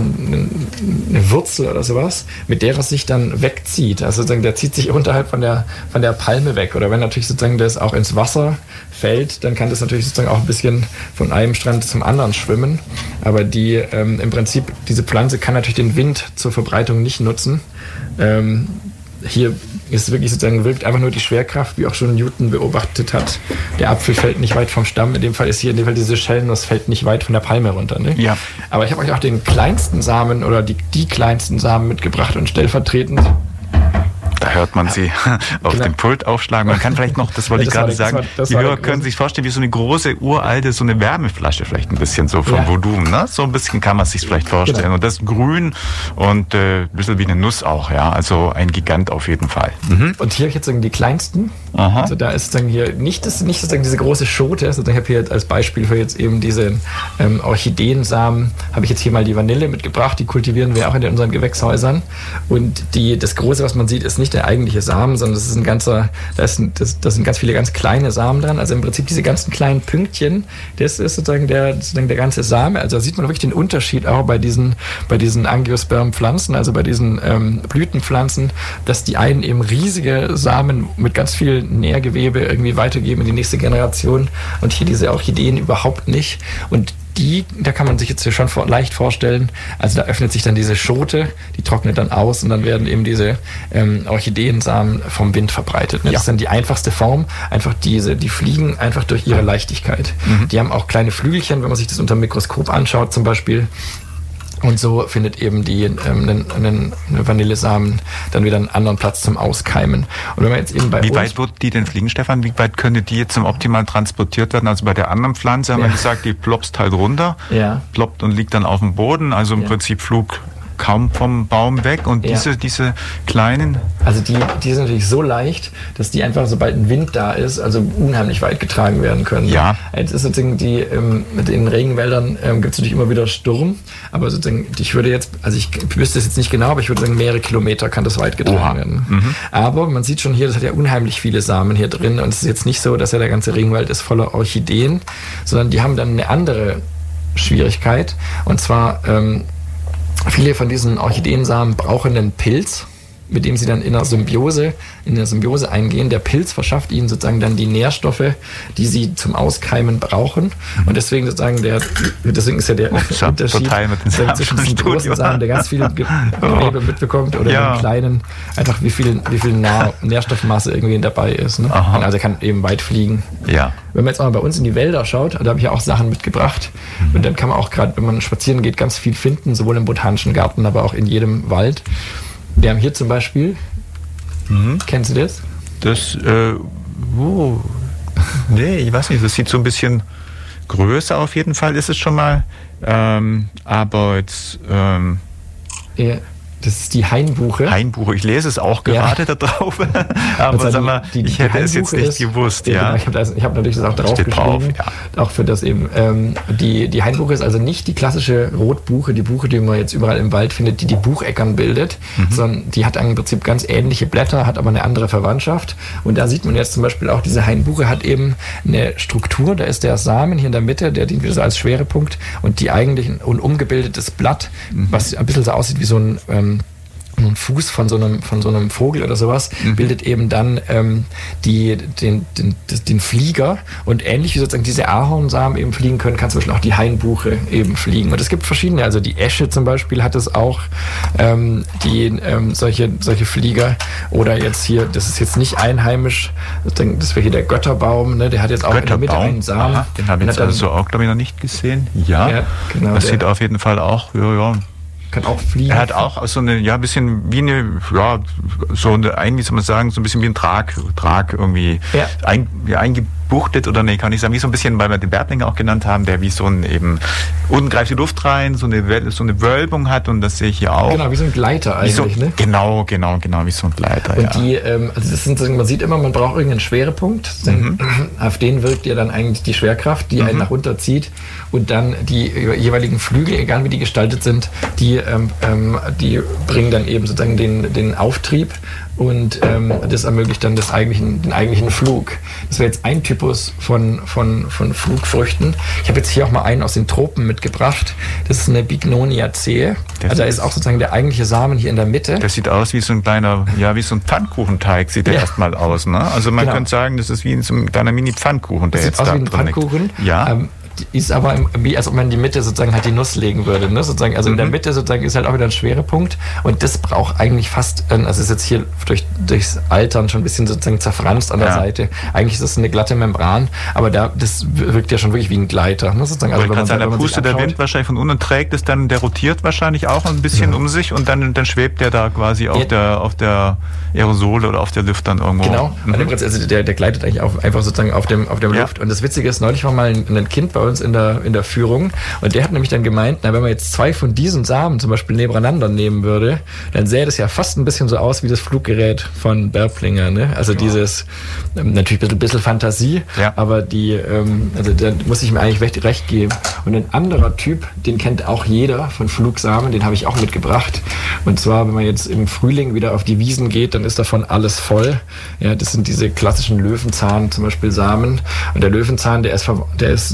eine Wurzel oder sowas, mit der er sich dann wegzieht. Also sozusagen, der zieht sich unterhalb von der, von der Palme weg. Oder wenn natürlich sozusagen das auch ins Wasser fällt, dann kann das natürlich sozusagen auch ein bisschen von einem Strand zum anderen schwimmen. Aber die ähm, im Prinzip, diese Pflanze kann natürlich den Wind zur Verbreitung nicht nutzen. Ähm, hier ist wirklich sozusagen, wirkt einfach nur die Schwerkraft, wie auch schon Newton beobachtet hat. Der Apfel fällt nicht weit vom Stamm. In dem Fall ist hier in dem Fall diese Seychellennuss fällt nicht weit von der Palme runter. Ne? Ja. Aber ich habe euch auch den kleinsten Samen oder die, die kleinsten Samen mitgebracht und stellvertretend. Da hört man sie auf genau. dem Pult aufschlagen. Man kann vielleicht noch, das wollte ja, das ich gerade sagen, das war, das die Hörer können sich vorstellen, wie so eine große, uralte, so eine Wärmeflasche vielleicht ein bisschen so vom ja. Volumen. Ne? So ein bisschen kann man sich vielleicht vorstellen. Genau. Und das grün und äh, ein bisschen wie eine Nuss auch. Ja, also ein Gigant auf jeden Fall. Mhm. Und hier habe ich jetzt sagen, die kleinsten. Aha. Also da ist dann hier nicht, das, nicht sozusagen diese große Schote. Also ich habe hier als Beispiel für jetzt eben diese ähm, Orchideensamen, habe ich jetzt hier mal die Vanille mitgebracht. Die kultivieren wir auch in unseren Gewächshäusern. Und die, das Große, was man sieht, ist nicht der eigentliche Samen, sondern das ist ein ganzer, da, ist ein, das, das sind ganz viele ganz kleine Samen dran. Also im Prinzip diese ganzen kleinen Pünktchen, das ist sozusagen der, sozusagen der ganze Same. Also da sieht man wirklich den Unterschied auch bei diesen, bei diesen Angiosperm-Pflanzen, also bei diesen ähm, Blütenpflanzen, dass die einen eben riesige Samen mit ganz viel Nährgewebe irgendwie weitergeben in die nächste Generation und hier diese Orchideen überhaupt nicht. Und die, da kann man sich jetzt schon vor, leicht vorstellen, also da öffnet sich dann diese Schote, die trocknet dann aus und dann werden eben diese ähm, Orchideensamen vom Wind verbreitet. Ne? Ja. Das ist dann die einfachste Form, einfach diese, die fliegen einfach durch ihre Leichtigkeit. Mhm. Die haben auch kleine Flügelchen, wenn man sich das unter dem Mikroskop anschaut zum Beispiel. Und so findet eben die ähm, einen, einen Vanillesamen dann wieder einen anderen Platz zum Auskeimen. Und wenn man jetzt eben bei Wie weit wird die denn fliegen, Stefan? Wie weit könnte die jetzt zum optimal transportiert werden? Also bei der anderen Pflanze haben ja. wir gesagt, die plopst halt runter, ja. ploppt und liegt dann auf dem Boden. Also im ja. Prinzip Flug kaum vom Baum weg. Und ja. diese, diese kleinen... Also die, die sind natürlich so leicht, dass die einfach, sobald ein Wind da ist, also unheimlich weit getragen werden können. Ja. Jetzt ist sozusagen die, ähm, mit den Regenwäldern ähm, gibt es natürlich immer wieder Sturm, aber sozusagen, ich würde jetzt, also ich wüsste es jetzt nicht genau, aber ich würde sagen, mehrere Kilometer kann das weit getragen Oha. werden. Mhm. Aber man sieht schon hier, das hat ja unheimlich viele Samen hier drin und es ist jetzt nicht so, dass ja der ganze Regenwald ist voller Orchideen, sondern die haben dann eine andere Schwierigkeit und zwar ähm, viele von diesen Orchideensamen brauchen einen Pilz, mit dem sie dann in einer Symbiose, in eine Symbiose eingehen. Der Pilz verschafft ihnen sozusagen dann die Nährstoffe, die sie zum Auskeimen brauchen. Und deswegen sozusagen der, deswegen ist ja der Ups, Unterschied zwischen diesem großen Samen, der ganz viel Gewebe mitbekommt, oder ja. dem kleinen, einfach wie viel, wie viel Nahr- Nährstoffmasse irgendwie dabei ist. Ne? Also er kann eben weit fliegen. Ja. Wenn man jetzt mal bei uns in die Wälder schaut, da habe ich ja auch Sachen mitgebracht. Mhm. Und dann kann man auch gerade, wenn man spazieren geht, ganz viel finden, sowohl im Botanischen Garten, aber auch in jedem Wald. Wir haben hier zum Beispiel, mhm. kennst du das? Das, äh, oh, nee, ich weiß nicht, das sieht so ein bisschen größer auf jeden Fall, ist es schon mal, ähm, aber jetzt, ähm, ja. Das ist die Hainbuche. Hainbuche, ich lese es auch gerade ja. da drauf. Aber also sag mal, die, die, ich hätte es jetzt nicht ist, gewusst. Ja. Genau, ich habe hab natürlich das auch drauf Steht geschrieben. Drauf, ja. Auch für das eben. Ähm, die, die Hainbuche ist also nicht die klassische Rotbuche, die Buche, die man jetzt überall im Wald findet, die die Bucheckern bildet, mhm. sondern die hat im Prinzip ganz ähnliche Blätter, hat aber eine andere Verwandtschaft. Und da sieht man jetzt zum Beispiel auch, diese Hainbuche hat eben eine Struktur, da ist der Samen hier in der Mitte, der dient wieder so als Schwerepunkt und die eigentlich ein unumgebildetes Blatt, mhm. was ein bisschen so aussieht wie so ein ähm, ein Fuß von so einem von so einem Vogel oder sowas, mhm. bildet eben dann ähm, die, den, den, den Flieger und ähnlich wie sozusagen diese Ahornsamen eben fliegen können, kann zum Beispiel auch die Hainbuche eben fliegen. Und es gibt verschiedene, also die Esche zum Beispiel hat es auch, ähm, die ähm, solche, solche Flieger oder jetzt hier, das ist jetzt nicht einheimisch, das wäre hier der Götterbaum, ne? Der hat jetzt auch in der Mitte einen Samen. Aha, den habe ich jetzt also auch, glaube ich, noch nicht gesehen. Ja, ja genau. Das sieht auf jeden Fall auch, ja, ja. Kann auch fliegen. Er hat auch so eine, ja, ein bisschen wie eine, ja, so eine, wie soll man sagen, so ein bisschen wie ein Trag, Trag irgendwie ja. ein, ja, eingebuchtet oder nee, kann ich sagen, wie so ein bisschen, weil wir den Bertlinger auch genannt haben, der wie so ein eben, unten greift die Luft rein, so eine, so eine Wölbung hat und das sehe ich hier auch. Genau, wie so ein Gleiter eigentlich, so, ne? Genau, genau, genau, wie so ein Gleiter, und ja. die, ähm, also das sind, man sieht immer, man braucht irgendeinen Schwerepunkt, mhm. auf den wirkt ja dann eigentlich die Schwerkraft, die mhm. einen nach unten zieht und dann die jeweiligen Flügel, egal wie die gestaltet sind, die, ähm, ähm, die bringen dann eben sozusagen den, den Auftrieb und ähm, das ermöglicht dann das eigentlichen, den eigentlichen Flug. Das wäre jetzt ein Typus von, von, von Flugfrüchten. Ich habe jetzt hier auch mal einen aus den Tropen mitgebracht. Das ist eine Bignonia zähe. Also da ist auch sozusagen der eigentliche Samen hier in der Mitte. Das sieht aus wie so ein kleiner, ja, wie so ein Pfannkuchenteig sieht der ja. erstmal aus. Ne? Also man genau. könnte sagen, das ist wie so ein kleiner Mini-Pfannkuchen, der das jetzt sieht da aus wie ein Pfannkuchen. Liegt. Ja. Ähm, ist aber im, wie als ob man in die Mitte sozusagen halt die Nuss legen würde, ne? Sozusagen, also mhm. in der Mitte sozusagen ist halt auch wieder ein Schwerepunkt und das braucht eigentlich fast, also ist jetzt hier durch, durchs Altern schon ein bisschen sozusagen zerfranst an der ja. Seite. Eigentlich ist das eine glatte Membran, aber da, das wirkt ja schon wirklich wie ein Gleiter, ne? Sozusagen. Also wenn man, sagen, da pustet der Wind wahrscheinlich von unten trägt es dann, der rotiert wahrscheinlich auch ein bisschen ja. um sich und dann, dann schwebt der da quasi auf ja. der, auf der Aerosole oder auf der Luft dann irgendwo. Genau, mhm. also der, der gleitet eigentlich auch einfach sozusagen auf dem, auf dem ja. Luft und das Witzige ist, neulich war mal ein, ein Kind bei uns in der, in der Führung und der hat nämlich dann gemeint, na, wenn man jetzt zwei von diesen Samen zum Beispiel nebeneinander nehmen würde, dann sähe das ja fast ein bisschen so aus wie das Fluggerät von Berplinger, ne? Also ja. dieses, ähm, natürlich ein bisschen, bisschen Fantasie, ja. aber die, ähm, also da muss ich mir eigentlich recht, recht geben. Und ein anderer Typ, den kennt auch jeder von Flugsamen, den habe ich auch mitgebracht. Und zwar, wenn man jetzt im Frühling wieder auf die Wiesen geht, dann ist davon alles voll. Ja, das sind diese klassischen Löwenzahn, zum Beispiel Samen. Und der Löwenzahn, der ist, der ist ja ein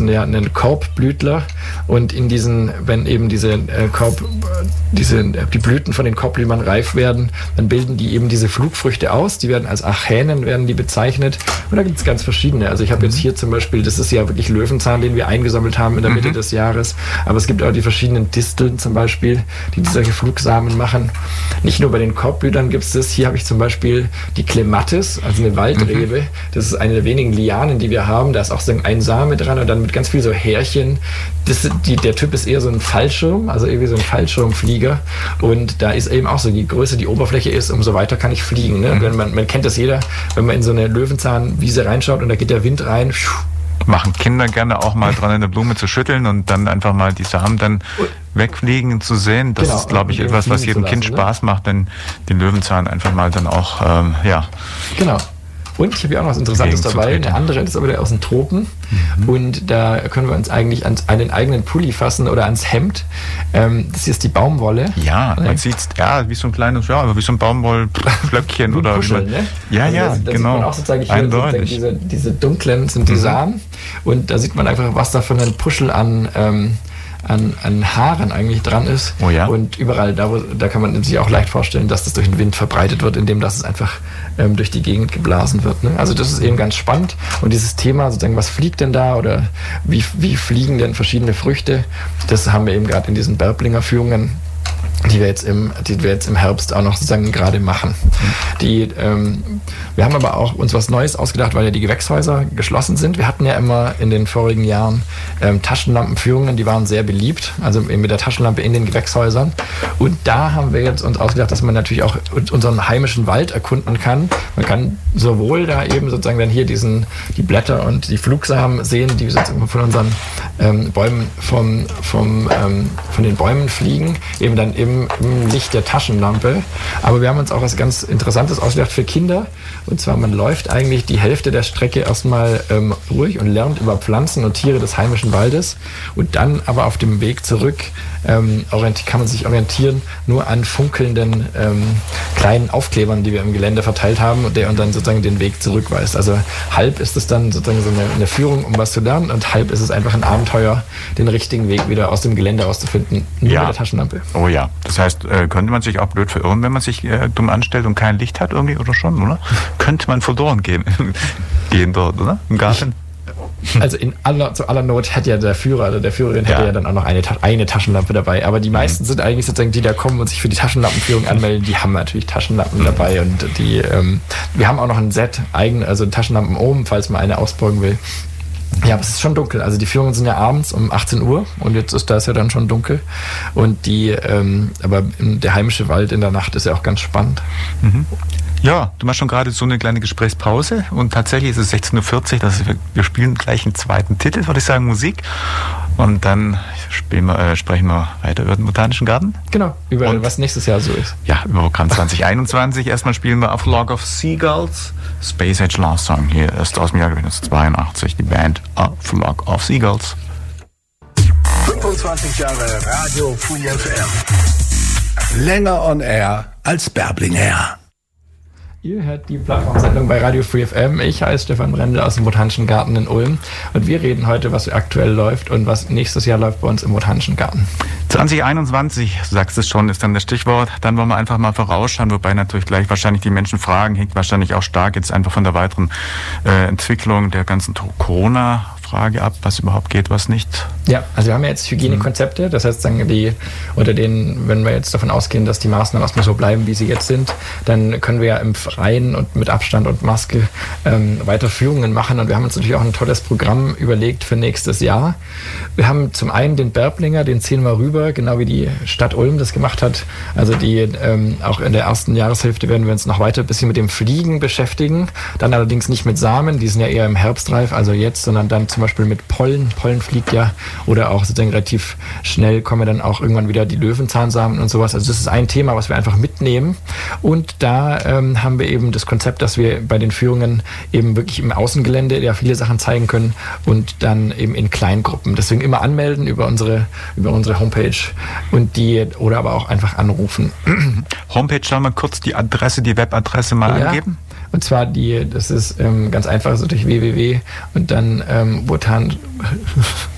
sogenannte Korbblütler. Und in diesen, wenn eben diese äh, Korb, diese, die Blüten von den Korbblümern reif werden, dann bilden die eben diese Flugfrüchte aus. Die werden als Achänen werden die bezeichnet. Und da gibt es ganz verschiedene. Also ich habe jetzt hier zum Beispiel, das ist ja wirklich Löwenzahn, den wir eingesammelt haben in der Mitte mhm. des Jahres. Aber es gibt auch die verschiedenen Disteln zum Beispiel, die solche Flugsamen machen. Nicht nur bei den Korbblütern gibt es das. Hier habe ich zum Beispiel die Clematis, also eine Waldrebe. Mhm. Das ist eine der wenigen Lianen, die wir haben. Da ist auch so ein Same dran und dann mit ganz viel so Härchen. Das, die, der Typ ist eher so ein Fallschirm, also irgendwie so ein Fallschirmflieger. Und da ist eben auch so, je größer die Oberfläche ist, umso weiter kann ich fliegen. Ne? Mhm. Wenn man, man kennt das jeder, wenn man in so eine Löwenzahnwiese reinschaut und da geht der Wind rein. Machen Kinder gerne auch mal dran, eine Blume zu schütteln und dann einfach mal die Samen dann wegfliegen zu sehen. Das genau, ist, glaube ich, etwas, was jedem Kind Spaß ne? macht, denn den Löwenzahn einfach mal dann auch, ähm, ja. Genau. Und ich habe ja auch noch was Interessantes dabei. Eine andere ist aber der aus den Tropen. Mhm. Und da können wir uns eigentlich an einen eigenen Pulli fassen oder ans Hemd. Ähm, das hier ist die Baumwolle. Ja, man ja. sieht es ja, wie so ein kleines, ja, wie so ein Baumwollflöckchen. oder Puscheln, man, ne? Ja, also ja, das, das genau. Sieht man auch sozusagen hier sozusagen diese, diese dunklen sind die mhm. Samen. Und da sieht man einfach, was da von einem Puschel an... Ähm, An, an Haaren eigentlich dran ist. Oh ja. Und überall, da, wo, da kann man sich auch leicht vorstellen, dass das durch den Wind verbreitet wird, indem das es einfach ähm, durch die Gegend geblasen wird. Ne? Also das ist eben ganz spannend. Und dieses Thema, sozusagen, was fliegt denn da oder wie, wie fliegen denn verschiedene Früchte, das haben wir eben gerade in diesen Berblinger Führungen, die wir jetzt im, die wir jetzt im Herbst auch noch sozusagen gerade machen. Die, ähm, wir haben aber auch uns was Neues ausgedacht, weil ja die Gewächshäuser geschlossen sind. Wir hatten ja immer in den vorigen Jahren ähm, Taschenlampenführungen, die waren sehr beliebt, also mit der Taschenlampe in den Gewächshäusern. Und da haben wir jetzt uns ausgedacht, dass man natürlich auch unseren heimischen Wald erkunden kann. Man kann sowohl da eben sozusagen dann hier diesen, die Blätter und die Flugsamen sehen, die sozusagen von unseren ähm, Bäumen, vom, vom, ähm, von den Bäumen fliegen, eben dann im im Licht der Taschenlampe. Aber wir haben uns auch was ganz Interessantes ausgedacht für Kinder. Und zwar, man läuft eigentlich die Hälfte der Strecke erstmal ähm, ruhig und lernt über Pflanzen und Tiere des heimischen Waldes. Und dann aber auf dem Weg zurück ähm, kann man sich orientieren nur an funkelnden ähm, kleinen Aufklebern, die wir im Gelände verteilt haben und der uns dann sozusagen den Weg zurückweist. Also halb ist es dann sozusagen so eine, eine Führung, um was zu lernen, und halb ist es einfach ein Abenteuer, den richtigen Weg wieder aus dem Gelände auszufinden, nur ja. mit der Taschenlampe. Oh ja. Das heißt, äh, könnte man sich auch blöd verirren, wenn man sich äh, dumm anstellt und kein Licht hat irgendwie oder schon, oder? Könnte man verloren gehen, gehen dort, oder? Im Garten? Also in aller, zu aller Not hätte ja der Führer oder der Führerin hätte ja, ja dann auch noch eine, eine Taschenlampe dabei. Aber die meisten mhm. sind eigentlich sozusagen, die da kommen und sich für die Taschenlampenführung anmelden, die haben natürlich Taschenlampen mhm. dabei. Und die, ähm, wir haben auch noch ein Set, eigen, also Taschenlampen oben, falls man eine ausborgen will. Ja, aber es ist schon dunkel. Also die Führungen sind ja abends um achtzehn Uhr und jetzt ist das ja dann schon dunkel. Und die, ähm, aber der heimische Wald in der Nacht ist ja auch ganz spannend. Mhm. Ja, du machst schon gerade so eine kleine Gesprächspause und tatsächlich ist es sechzehn Uhr vierzig, das ist, wir spielen gleich einen zweiten Titel, würde ich sagen, Musik. Und dann spielen wir, äh, sprechen wir weiter über den Botanischen Garten. Genau, über und, was nächstes Jahr so ist. Ja, über Programm zwanzig einundzwanzig. Erstmal spielen wir A Flock of Seagulls, Space Age Love Song. Hier ist aus dem Jahr zweiundachtzig die Band A Flock of Seagulls. fünfundzwanzig Jahre Radio Free F M. Länger on air als Berblinger. Ihr hört die Plattformsendung bei Radio Free F M. Ich heiße Stefan Brendel aus dem Botanischen Garten in Ulm und wir reden heute, was aktuell läuft und was nächstes Jahr läuft bei uns im Botanischen Garten. zwanzig einundzwanzig, du sagst es schon, ist dann das Stichwort. Dann wollen wir einfach mal vorausschauen, wobei natürlich gleich wahrscheinlich die Menschen fragen, hängt wahrscheinlich auch stark jetzt einfach von der weiteren äh, Entwicklung der ganzen Corona Frage ab, was überhaupt geht, was nicht. Ja, also wir haben ja jetzt Hygienekonzepte, das heißt, sagen die, unter denen, wenn wir jetzt davon ausgehen, dass die Maßnahmen erstmal so bleiben, wie sie jetzt sind, dann können wir ja im Freien und mit Abstand und Maske ähm, weiter Führungen machen und wir haben uns natürlich auch ein tolles Programm überlegt für nächstes Jahr. Wir haben zum einen den Berblinger, den ziehen wir rüber, genau wie die Stadt Ulm das gemacht hat. Also die ähm, auch in der ersten Jahreshälfte werden wir uns noch weiter ein bisschen mit dem Fliegen beschäftigen, dann allerdings nicht mit Samen, die sind ja eher im Herbstreif, also jetzt, sondern dann zum Beispiel mit Pollen. Pollen fliegt ja oder auch sozusagen relativ schnell kommen dann auch irgendwann wieder die Löwenzahnsamen und sowas. Also das ist ein Thema, was wir einfach mitnehmen. Und da ähm, haben wir eben das Konzept, dass wir bei den Führungen eben wirklich im Außengelände ja viele Sachen zeigen können und dann eben in Kleingruppen. Deswegen immer anmelden über unsere, über unsere Homepage und die oder aber auch einfach anrufen. Homepage, schauen wir kurz die Adresse, die Webadresse mal ja. angeben. Und zwar die, das ist ähm, ganz einfach, so durch www und dann ähm, Botan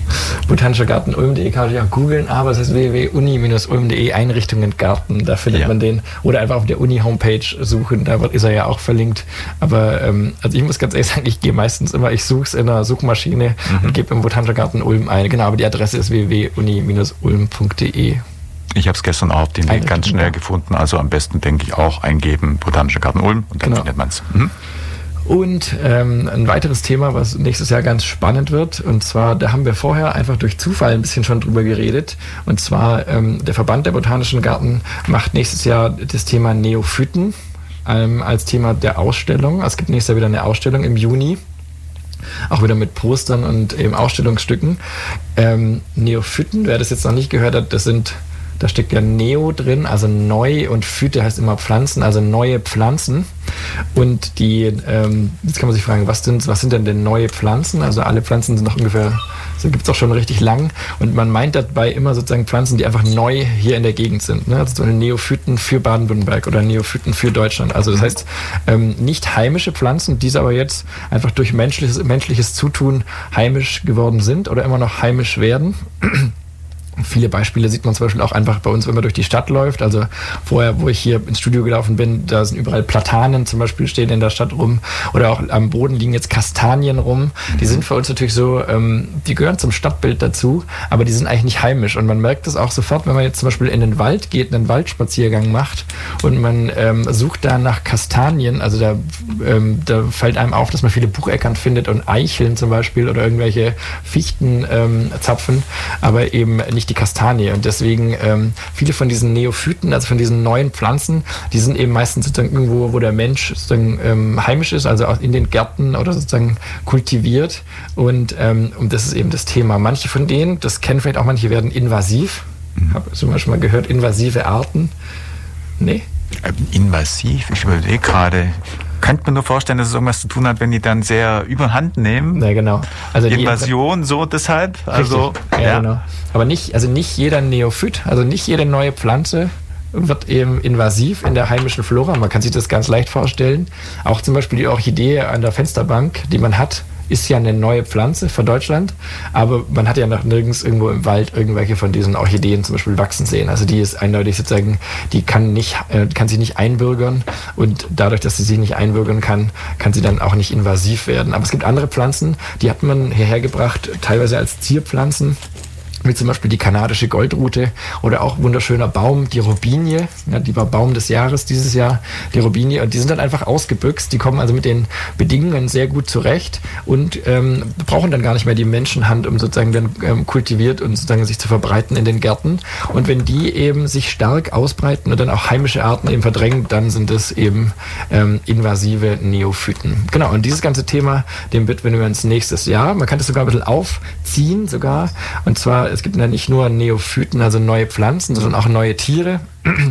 botanischer Garten Ulm punkt de kann man ja googeln, aber es heißt w w w punkt uni Bindestrich ulm punkt de Einrichtungen Garten, da findet ja. man den. Oder einfach auf der Uni-Homepage suchen, da ist er ja auch verlinkt. Aber ähm, also ich muss ganz ehrlich sagen, ich gehe meistens immer, ich suche es in einer Suchmaschine mhm. und gebe im Botanischer Garten Ulm ein. Genau, aber die Adresse ist w w w punkt uni Bindestrich ulm punkt de. Ich habe es gestern auch den Link ganz schnell gefunden, also am besten, denke ich, auch eingeben, Botanischer Garten Ulm und dann genau. findet man es. Mhm. Und ähm, ein weiteres Thema, was nächstes Jahr ganz spannend wird, und zwar, da haben wir vorher einfach durch Zufall ein bisschen schon drüber geredet, und zwar ähm, der Verband der Botanischen Gärten macht nächstes Jahr das Thema Neophyten ähm, als Thema der Ausstellung. Es gibt nächstes Jahr wieder eine Ausstellung im Juni, auch wieder mit Postern und eben Ausstellungsstücken. Ähm, Neophyten, wer das jetzt noch nicht gehört hat, das sind... Da steckt ja Neo drin, also neu, und Phyte heißt immer Pflanzen, also neue Pflanzen. Und die, ähm, jetzt kann man sich fragen, was sind, was sind denn denn neue Pflanzen? Also alle Pflanzen sind noch ungefähr, so gibt es auch schon richtig lang. Und man meint dabei immer sozusagen Pflanzen, die einfach neu hier in der Gegend sind. Ne? Also so eine Neophyten für Baden-Württemberg oder Neophyten für Deutschland. Also das heißt, ähm, nicht heimische Pflanzen, die aber jetzt einfach durch menschliches, menschliches Zutun heimisch geworden sind oder immer noch heimisch werden. Viele Beispiele sieht man zum Beispiel auch einfach bei uns, wenn man durch die Stadt läuft. Also vorher, wo ich hier ins Studio gelaufen bin, da sind überall Platanen zum Beispiel stehen in der Stadt rum. Oder auch am Boden liegen jetzt Kastanien rum. Die sind für uns natürlich so, ähm, die gehören zum Stadtbild dazu, aber die sind eigentlich nicht heimisch. Und man merkt das auch sofort, wenn man jetzt zum Beispiel in den Wald geht, einen Waldspaziergang macht und man ähm, sucht da nach Kastanien. Also da, ähm, da fällt einem auf, dass man viele Bucheckern findet und Eicheln zum Beispiel oder irgendwelche Fichtenzapfen, ähm, aber eben nicht die Kastanie. Und deswegen ähm, viele von diesen Neophyten, also von diesen neuen Pflanzen, die sind eben meistens sozusagen irgendwo, wo der Mensch sozusagen ähm, heimisch ist, also auch in den Gärten oder sozusagen kultiviert. Und, ähm, und das ist eben das Thema. Manche von denen, das kennen vielleicht auch manche, werden invasiv. Mhm. Habe zum Beispiel mal gehört, invasive Arten. Nee? Ähm, invasiv? Ich überlege gerade. Könnte man nur vorstellen, dass es irgendwas zu tun hat, wenn die dann sehr überhand nehmen. Ja, genau. Also die Invasion, die, so deshalb. Also, ja, ja, genau. Aber nicht, also nicht jeder Neophyt, also nicht jede neue Pflanze wird eben invasiv in der heimischen Flora. Man kann sich das ganz leicht vorstellen. Auch zum Beispiel die Orchidee an der Fensterbank, die man hat, ist ja eine neue Pflanze für Deutschland, aber man hat ja noch nirgends irgendwo im Wald irgendwelche von diesen Orchideen zum Beispiel wachsen sehen. Also die ist eindeutig sozusagen, die kann nicht, äh, kann sich nicht einbürgern, und dadurch, dass sie sich nicht einbürgern kann, kann sie dann auch nicht invasiv werden. Aber es gibt andere Pflanzen, die hat man hierher gebracht, teilweise als Zierpflanzen, wie zum Beispiel die kanadische Goldrute oder auch wunderschöner Baum, die Robinie, ja, die war Baum des Jahres dieses Jahr, die Robinie, und die sind dann einfach ausgebüxt, die kommen also mit den Bedingungen sehr gut zurecht und ähm, brauchen dann gar nicht mehr die Menschenhand, um sozusagen dann ähm, kultiviert und sozusagen sich zu verbreiten in den Gärten. Und wenn die eben sich stark ausbreiten und dann auch heimische Arten eben verdrängen, dann sind es eben ähm, invasive Neophyten. Genau, und dieses ganze Thema, dem widmen wir uns nächstes Jahr. Man kann das sogar ein bisschen aufziehen sogar, und zwar es gibt ja nicht nur Neophyten, also neue Pflanzen, sondern auch neue Tiere.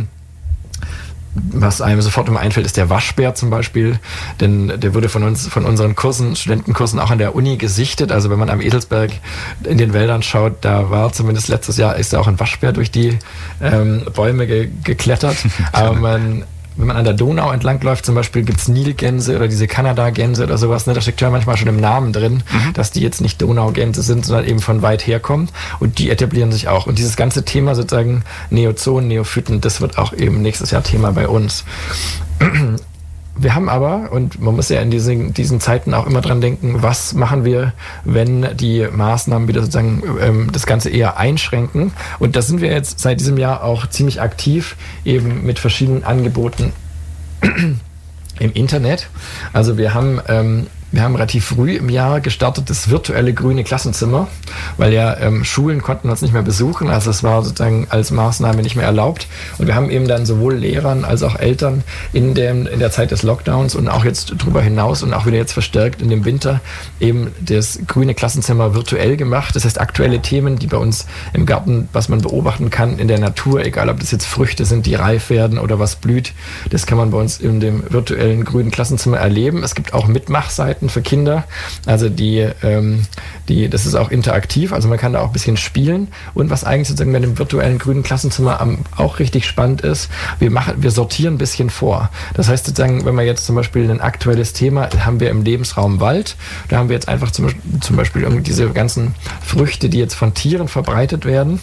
Was einem sofort immer einfällt, ist der Waschbär zum Beispiel, denn der wurde von uns, von unseren Kursen, Studentenkursen auch an der Uni gesichtet. Also wenn man am Edelsberg in den Wäldern schaut, da war zumindest letztes Jahr, ist da auch ein Waschbär durch die ähm, Bäume ge- geklettert. Aber man Wenn man an der Donau entlang läuft, zum Beispiel gibt's Nilgänse oder diese Kanada-Gänse oder sowas, ne? Da steckt ja manchmal schon im Namen drin, mhm. dass die jetzt nicht Donaugänse sind, sondern eben von weit herkommen, und die etablieren sich auch. Und dieses ganze Thema sozusagen Neozoen, Neophyten, das wird auch eben nächstes Jahr Thema bei uns. Wir haben aber, und man muss ja in diesen, diesen Zeiten auch immer dran denken, was machen wir, wenn die Maßnahmen wieder sozusagen ähm, das Ganze eher einschränken. Und da sind wir jetzt seit diesem Jahr auch ziemlich aktiv, eben mit verschiedenen Angeboten im Internet. Also wir haben... Ähm, Wir haben relativ früh im Jahr gestartet das virtuelle grüne Klassenzimmer, weil ja ähm, Schulen konnten uns nicht mehr besuchen, also es war sozusagen als Maßnahme nicht mehr erlaubt. Und wir haben eben dann sowohl Lehrern als auch Eltern in, dem, in der Zeit des Lockdowns und auch jetzt darüber hinaus und auch wieder jetzt verstärkt in dem Winter eben das grüne Klassenzimmer virtuell gemacht. Das heißt, aktuelle Themen, die bei uns im Garten, was man beobachten kann in der Natur, egal ob das jetzt Früchte sind, die reif werden oder was blüht, das kann man bei uns in dem virtuellen grünen Klassenzimmer erleben. Es gibt auch Mitmachseiten. Möglichkeiten für Kinder. Also die, ähm, die, das ist auch interaktiv, also man kann da auch ein bisschen spielen. Und was eigentlich sozusagen bei dem virtuellen grünen Klassenzimmer am, auch richtig spannend ist, wir machen, wir sortieren ein bisschen vor. Das heißt sozusagen, wenn man jetzt zum Beispiel ein aktuelles Thema haben wir im Lebensraum Wald, da haben wir jetzt einfach zum, zum Beispiel irgendwie diese ganzen Früchte, die jetzt von Tieren verbreitet werden.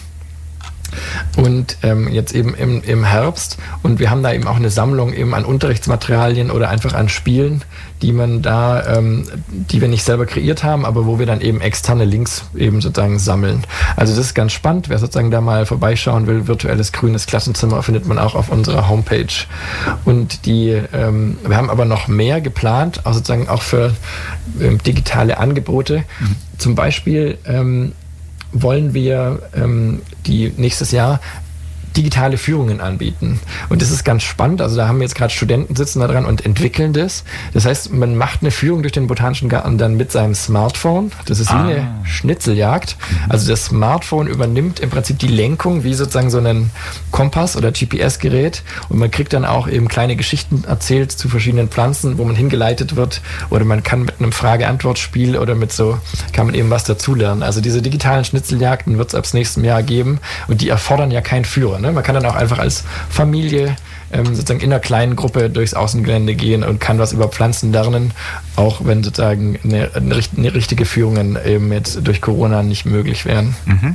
Und ähm, jetzt eben im, im Herbst, und wir haben da eben auch eine Sammlung eben an Unterrichtsmaterialien oder einfach an Spielen, die man da, ähm, die wir nicht selber kreiert haben, aber wo wir dann eben externe Links eben sozusagen sammeln. Also das ist ganz spannend, wer sozusagen da mal vorbeischauen will, virtuelles grünes Klassenzimmer findet man auch auf unserer Homepage. Und die, ähm, wir haben aber noch mehr geplant, auch sozusagen auch für ähm, digitale Angebote. Mhm. Zum Beispiel ähm, wollen wir ähm, die nächstes Jahr digitale Führungen anbieten. Und das ist ganz spannend. Also da haben wir jetzt gerade Studenten sitzen da dran und entwickeln das. Das heißt, man macht eine Führung durch den Botanischen Garten dann mit seinem Smartphone. Das ist wie ah. eine Schnitzeljagd. Also das Smartphone übernimmt im Prinzip die Lenkung wie sozusagen so einen Kompass oder G P S-Gerät. Und man kriegt dann auch eben kleine Geschichten erzählt zu verschiedenen Pflanzen, wo man hingeleitet wird. Oder man kann mit einem Frage-Antwort-Spiel oder mit so, kann man eben was dazulernen. Also diese digitalen Schnitzeljagden wird es ab nächstem Jahr geben. Und die erfordern ja keinen Führer. Ne? Man kann dann auch einfach als Familie ähm, sozusagen in einer kleinen Gruppe durchs Außengelände gehen und kann was über Pflanzen lernen, auch wenn sozusagen eine, eine, eine richtige Führungen eben jetzt durch Corona nicht möglich wären. Mhm.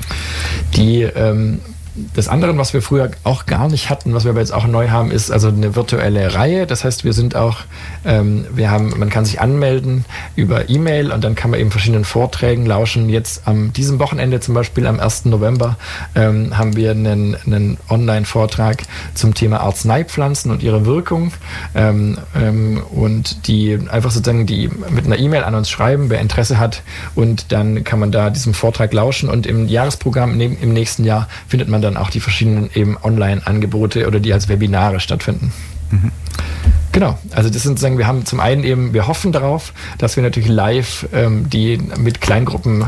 Die ähm, Das andere, was wir früher auch gar nicht hatten, was wir aber jetzt auch neu haben, ist also eine virtuelle Reihe. Das heißt, wir sind auch, ähm, wir haben, man kann sich anmelden über E-Mail und dann kann man eben verschiedenen Vorträgen lauschen. Jetzt am diesem Wochenende zum Beispiel am ersten November ähm, haben wir einen, einen Online-Vortrag zum Thema Arzneipflanzen und ihre Wirkung ähm, ähm, und die einfach sozusagen die mit einer E-Mail an uns schreiben, wer Interesse hat, und dann kann man da diesem Vortrag lauschen, und im Jahresprogramm im, im nächsten Jahr findet man dann auch die verschiedenen eben Online-Angebote oder die als Webinare stattfinden. Mhm. Genau, also das sind sagen, wir haben zum einen eben, wir hoffen darauf, dass wir natürlich live ähm, die mit Kleingruppen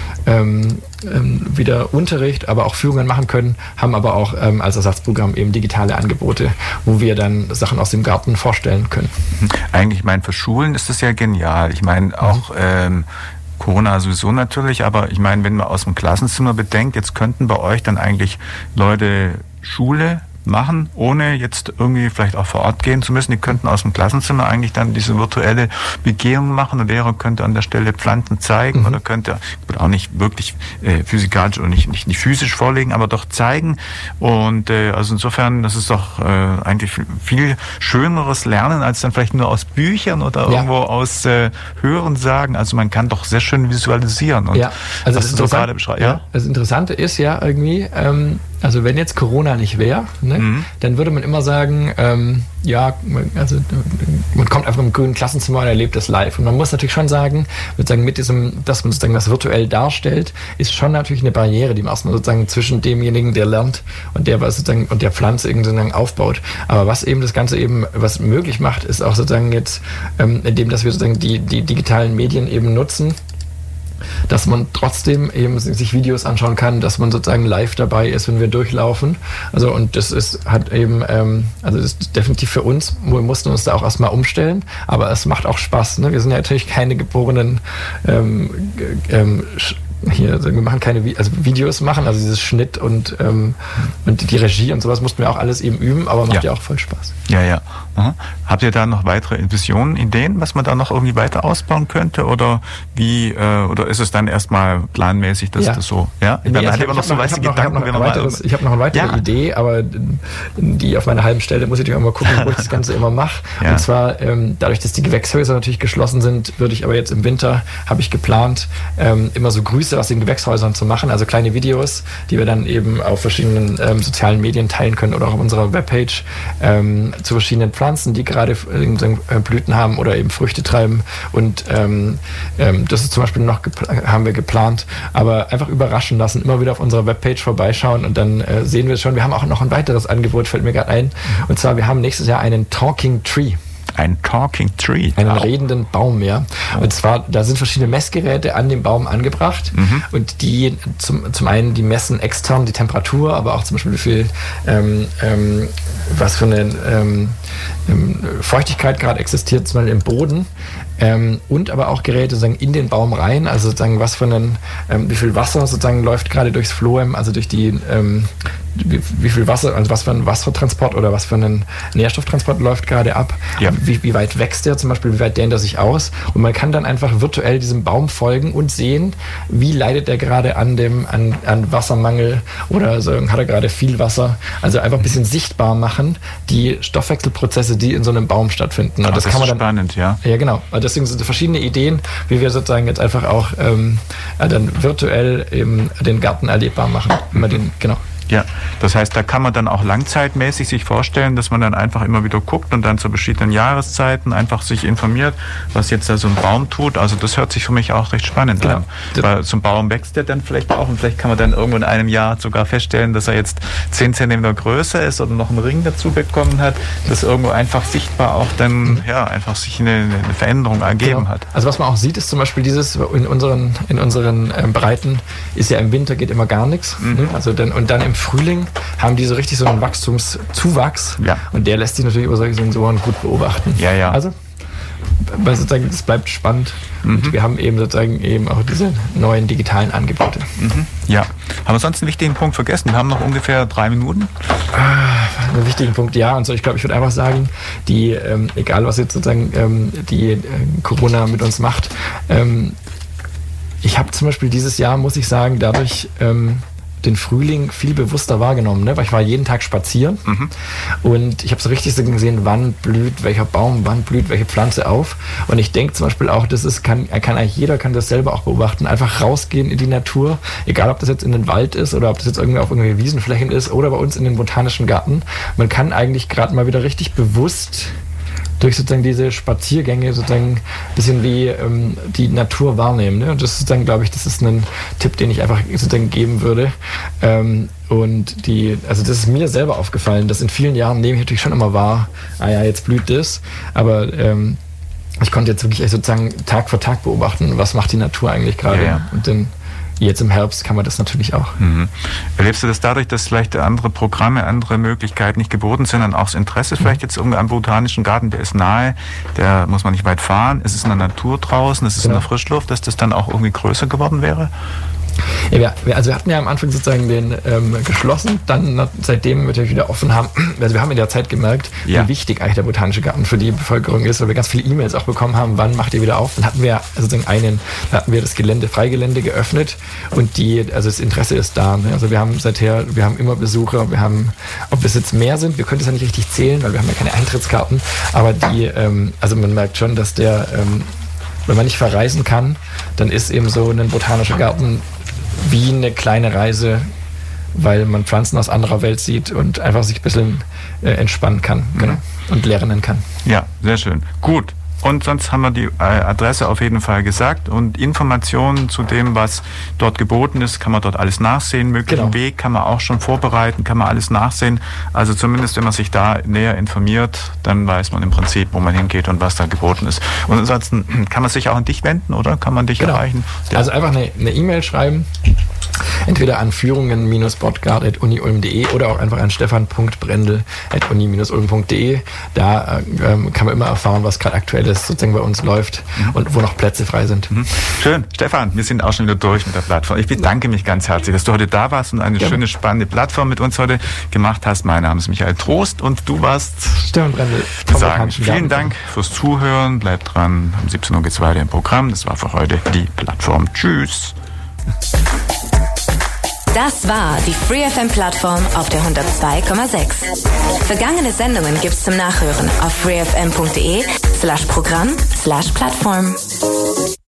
ähm, ähm, wieder Unterricht, aber auch Führungen machen können, haben aber auch ähm, als Ersatzprogramm eben digitale Angebote, wo wir dann Sachen aus dem Garten vorstellen können. Mhm. Eigentlich, ich meine, für Schulen ist das ja genial. Ich meine, auch mhm. ähm, Corona sowieso natürlich, aber ich meine, wenn man aus dem Klassenzimmer bedenkt, jetzt könnten bei euch dann eigentlich Leute Schule machen, ohne jetzt irgendwie vielleicht auch vor Ort gehen zu müssen. Die könnten aus dem Klassenzimmer eigentlich dann diese virtuelle Begehung machen. Der Lehrer könnte an der Stelle Pflanzen zeigen mhm. oder könnte auch nicht wirklich äh, physikalisch oder nicht, nicht, nicht physisch vorlegen, aber doch zeigen. Und äh, also insofern, das ist doch äh, eigentlich viel, viel schöneres Lernen als dann vielleicht nur aus Büchern oder ja. irgendwo aus äh, Hörensagen. Also man kann doch sehr schön visualisieren. Und ja, also das das, so gerade beschreibt. Ja? Ja, das Interessante ist ja irgendwie, ähm, also wenn jetzt Corona nicht wäre, ne, mhm. dann würde man immer sagen, ähm, ja, also man kommt einfach im grünen Klassenzimmer und erlebt das live. Und man muss natürlich schon sagen, würde sagen, mit diesem, dass man sozusagen das virtuell darstellt, ist schon natürlich eine Barriere, die man erstmal sozusagen zwischen demjenigen, der lernt, und der was sozusagen und der Pflanze irgendwie sozusagen aufbaut. Aber was eben das Ganze eben was möglich macht, ist auch sozusagen jetzt, ähm, indem dass wir sozusagen die, die digitalen Medien eben nutzen, dass man trotzdem eben sich Videos anschauen kann, dass man sozusagen live dabei ist, wenn wir durchlaufen. Also und das ist hat eben, ähm, also das ist definitiv für uns, wir mussten uns da auch erstmal umstellen, aber es macht auch Spaß. Ne? Wir sind ja natürlich keine geborenen ähm, ähm, hier, also wir machen keine Vi- also Videos machen, also dieses Schnitt und, ähm, und die Regie und sowas mussten wir auch alles eben üben, aber macht ja, ja auch voll Spaß. Ja, ja. Aha. Habt ihr da noch weitere Visionen, Ideen, was man da noch irgendwie weiter ausbauen könnte, oder wie, äh, oder ist es dann erstmal planmäßig, dass ja. das so, ja? Ich, nee, also ich habe noch, so ich hab noch, hab noch, weiteres, ich hab noch eine weitere ja. Idee, aber die auf meiner halben Stelle muss ich natürlich auch mal gucken, wo ich das Ganze immer mache. Ja. Und zwar, ähm, dadurch, dass die Gewächshäuser natürlich geschlossen sind, würde ich aber jetzt im Winter, habe ich geplant, ähm, immer so Grüße aus den Gewächshäusern zu machen, also kleine Videos, die wir dann eben auf verschiedenen ähm, sozialen Medien teilen können oder auch auf unserer Webpage ähm, zu verschiedenen Pflanzen, die gerade äh, Blüten haben oder eben Früchte treiben. Und ähm, ähm, das ist zum Beispiel noch gepl- haben wir geplant, aber einfach überraschen lassen, immer wieder auf unserer Webpage vorbeischauen und dann äh, sehen wir es schon. Wir haben auch noch ein weiteres Angebot, fällt mir gerade ein, und zwar wir haben nächstes Jahr einen Talking Tree. Ein Talking Tree. Einen wow. redenden Baum, ja. Und zwar, da sind verschiedene Messgeräte an dem Baum angebracht. Mhm. Und die zum, zum einen, die messen extern die Temperatur, aber auch zum Beispiel wie viel, ähm, ähm, was für eine ähm, Feuchtigkeit gerade existiert, zum Beispiel im Boden. Ähm, und aber auch Geräte sozusagen in den Baum rein, also sozusagen was für einen, ähm, wie viel Wasser sozusagen läuft gerade durchs Phloem, also durch die, ähm, wie, wie viel Wasser, also was für ein Wassertransport oder was für einen Nährstofftransport läuft gerade ab, ja. wie, wie weit wächst der zum Beispiel, wie weit dehnt er sich aus, und man kann dann einfach virtuell diesem Baum folgen und sehen, wie leidet er gerade an dem, an, an Wassermangel oder so, hat er gerade viel Wasser, also einfach ein bisschen sichtbar machen, die Stoffwechselprozesse, die in so einem Baum stattfinden. Und das, das kann ist man dann, spannend, ja. Ja, genau. Deswegen sind es verschiedene Ideen, wie wir sozusagen jetzt einfach auch ähm, dann virtuell eben den Garten erlebbar machen. Mhm. Den, genau. Ja, das heißt, da kann man dann auch langzeitmäßig sich vorstellen, dass man dann einfach immer wieder guckt und dann zu verschiedenen Jahreszeiten einfach sich informiert, was jetzt da so ein Baum tut. Also das hört sich für mich auch recht spannend genau. an. Weil so ein Baum wächst ja dann vielleicht auch und vielleicht kann man dann irgendwo in einem Jahr sogar feststellen, dass er jetzt zehn Zentimeter größer ist oder noch einen Ring dazu bekommen hat, dass irgendwo einfach sichtbar auch dann, mhm. ja, einfach sich eine, eine Veränderung ergeben genau. hat. Also was man auch sieht, ist zum Beispiel dieses, in unseren, in unseren ähm, Breiten ist ja im Winter geht immer gar nichts. Mhm. Ne? Also dann, und dann im Frühling haben die so richtig so einen Wachstumszuwachs. Ja. Und der lässt sich natürlich über solche Sensoren gut beobachten. Ja, ja. Also, weil sozusagen, das bleibt spannend. Mhm. Und wir haben eben sozusagen eben auch diese neuen digitalen Angebote. Mhm. Ja. Haben wir sonst einen wichtigen Punkt vergessen? Wir haben noch ungefähr drei Minuten. Ah, einen wichtigen Punkt, ja. Und so, ich glaube, ich würde einfach sagen, die, ähm, egal was jetzt sozusagen ähm, die äh, Corona mit uns macht, ähm, ich habe zum Beispiel dieses Jahr, muss ich sagen, dadurch ähm, den Frühling viel bewusster wahrgenommen, ne? Weil ich war jeden Tag spazieren mhm. und ich habe so richtig so gesehen, wann blüht welcher Baum, wann blüht welche Pflanze auf. Und ich denke zum Beispiel auch, das ist, kann, kann eigentlich jeder kann das selber auch beobachten, einfach rausgehen in die Natur, egal ob das jetzt in den Wald ist oder ob das jetzt irgendwie auf irgendwelche Wiesenflächen ist oder bei uns in den botanischen Garten. Man kann eigentlich gerade mal wieder richtig bewusst durch sozusagen diese Spaziergänge sozusagen ein bisschen wie ähm, die Natur wahrnehmen. Ne? Und das ist dann, glaube ich, das ist ein Tipp, den ich einfach sozusagen geben würde. Ähm, und die, also das ist mir selber aufgefallen, dass in vielen Jahren nehme ich natürlich schon immer wahr, ah ja, jetzt blüht das, aber ähm, ich konnte jetzt wirklich sozusagen Tag für Tag beobachten, was macht die Natur eigentlich gerade. Ja, ja. Und dann jetzt im Herbst kann man das natürlich auch. Mhm. Erlebst du das dadurch, dass vielleicht andere Programme, andere Möglichkeiten nicht geboten sind und auch das Interesse mhm. vielleicht jetzt irgendwie am Botanischen Garten, der ist nahe, der muss man nicht weit fahren, es ist in der Natur draußen, es ist genau. in der Frischluft, dass das dann auch irgendwie größer geworden wäre? Ja, wir, also wir hatten ja am Anfang sozusagen den ähm, geschlossen, dann seitdem wir wieder offen haben, also wir haben in der Zeit gemerkt, ja. wie wichtig eigentlich der Botanische Garten für die Bevölkerung ist, weil wir ganz viele E-Mails auch bekommen haben, wann macht ihr wieder auf? Dann hatten wir sozusagen einen, da hatten wir das Gelände, Freigelände geöffnet und die, also das Interesse ist da. Ne? Also wir haben seither, wir haben immer Besucher, wir haben, ob das jetzt mehr sind, wir können das ja nicht richtig zählen, weil wir haben ja keine Eintrittskarten, aber die, ähm, also man merkt schon, dass der, ähm, wenn man nicht verreisen kann, dann ist eben so ein botanischer Garten wie eine kleine Reise, weil man Pflanzen aus anderer Welt sieht und einfach sich ein bisschen äh, entspannen kann, genau, und lernen kann. Ja, sehr schön. Gut. Und sonst haben wir die äh, Adresse auf jeden Fall gesagt und Informationen zu dem, was dort geboten ist, kann man dort alles nachsehen. Möglichen genau. Weg kann man auch schon vorbereiten, kann man alles nachsehen. Also zumindest, wenn man sich da näher informiert, dann weiß man im Prinzip, wo man hingeht und was da geboten ist. Und ansonsten kann man sich auch an dich wenden, oder? Kann man dich genau. erreichen? Ja. Also einfach eine E-Mail e schreiben, entweder an führungen Bindestrich botgard at uni ulm punkt de oder auch einfach an stefan punkt brendel at uni Bindestrich ulm punkt de. Da ähm, kann man immer erfahren, was gerade aktuell ist, sozusagen bei uns läuft mhm. und wo noch Plätze frei sind. Mhm. Schön. Stefan, wir sind auch schon wieder durch mit der Plattform. Ich bedanke mich ganz herzlich, dass du heute da warst und eine ja. schöne, spannende Plattform mit uns heute gemacht hast. Mein Name ist Michael Trost und du warst Stefan Brendel. Sagen, vielen Dank fürs Zuhören. Bleibt dran. Um siebzehn Uhr geht es weiter im Programm. Das war für heute die Plattform. Tschüss. Das war die Free F M-Plattform auf der hundertzwei Komma sechs. Vergangene Sendungen gibt's zum Nachhören auf freefm punkt de slash Programm slash Plattform.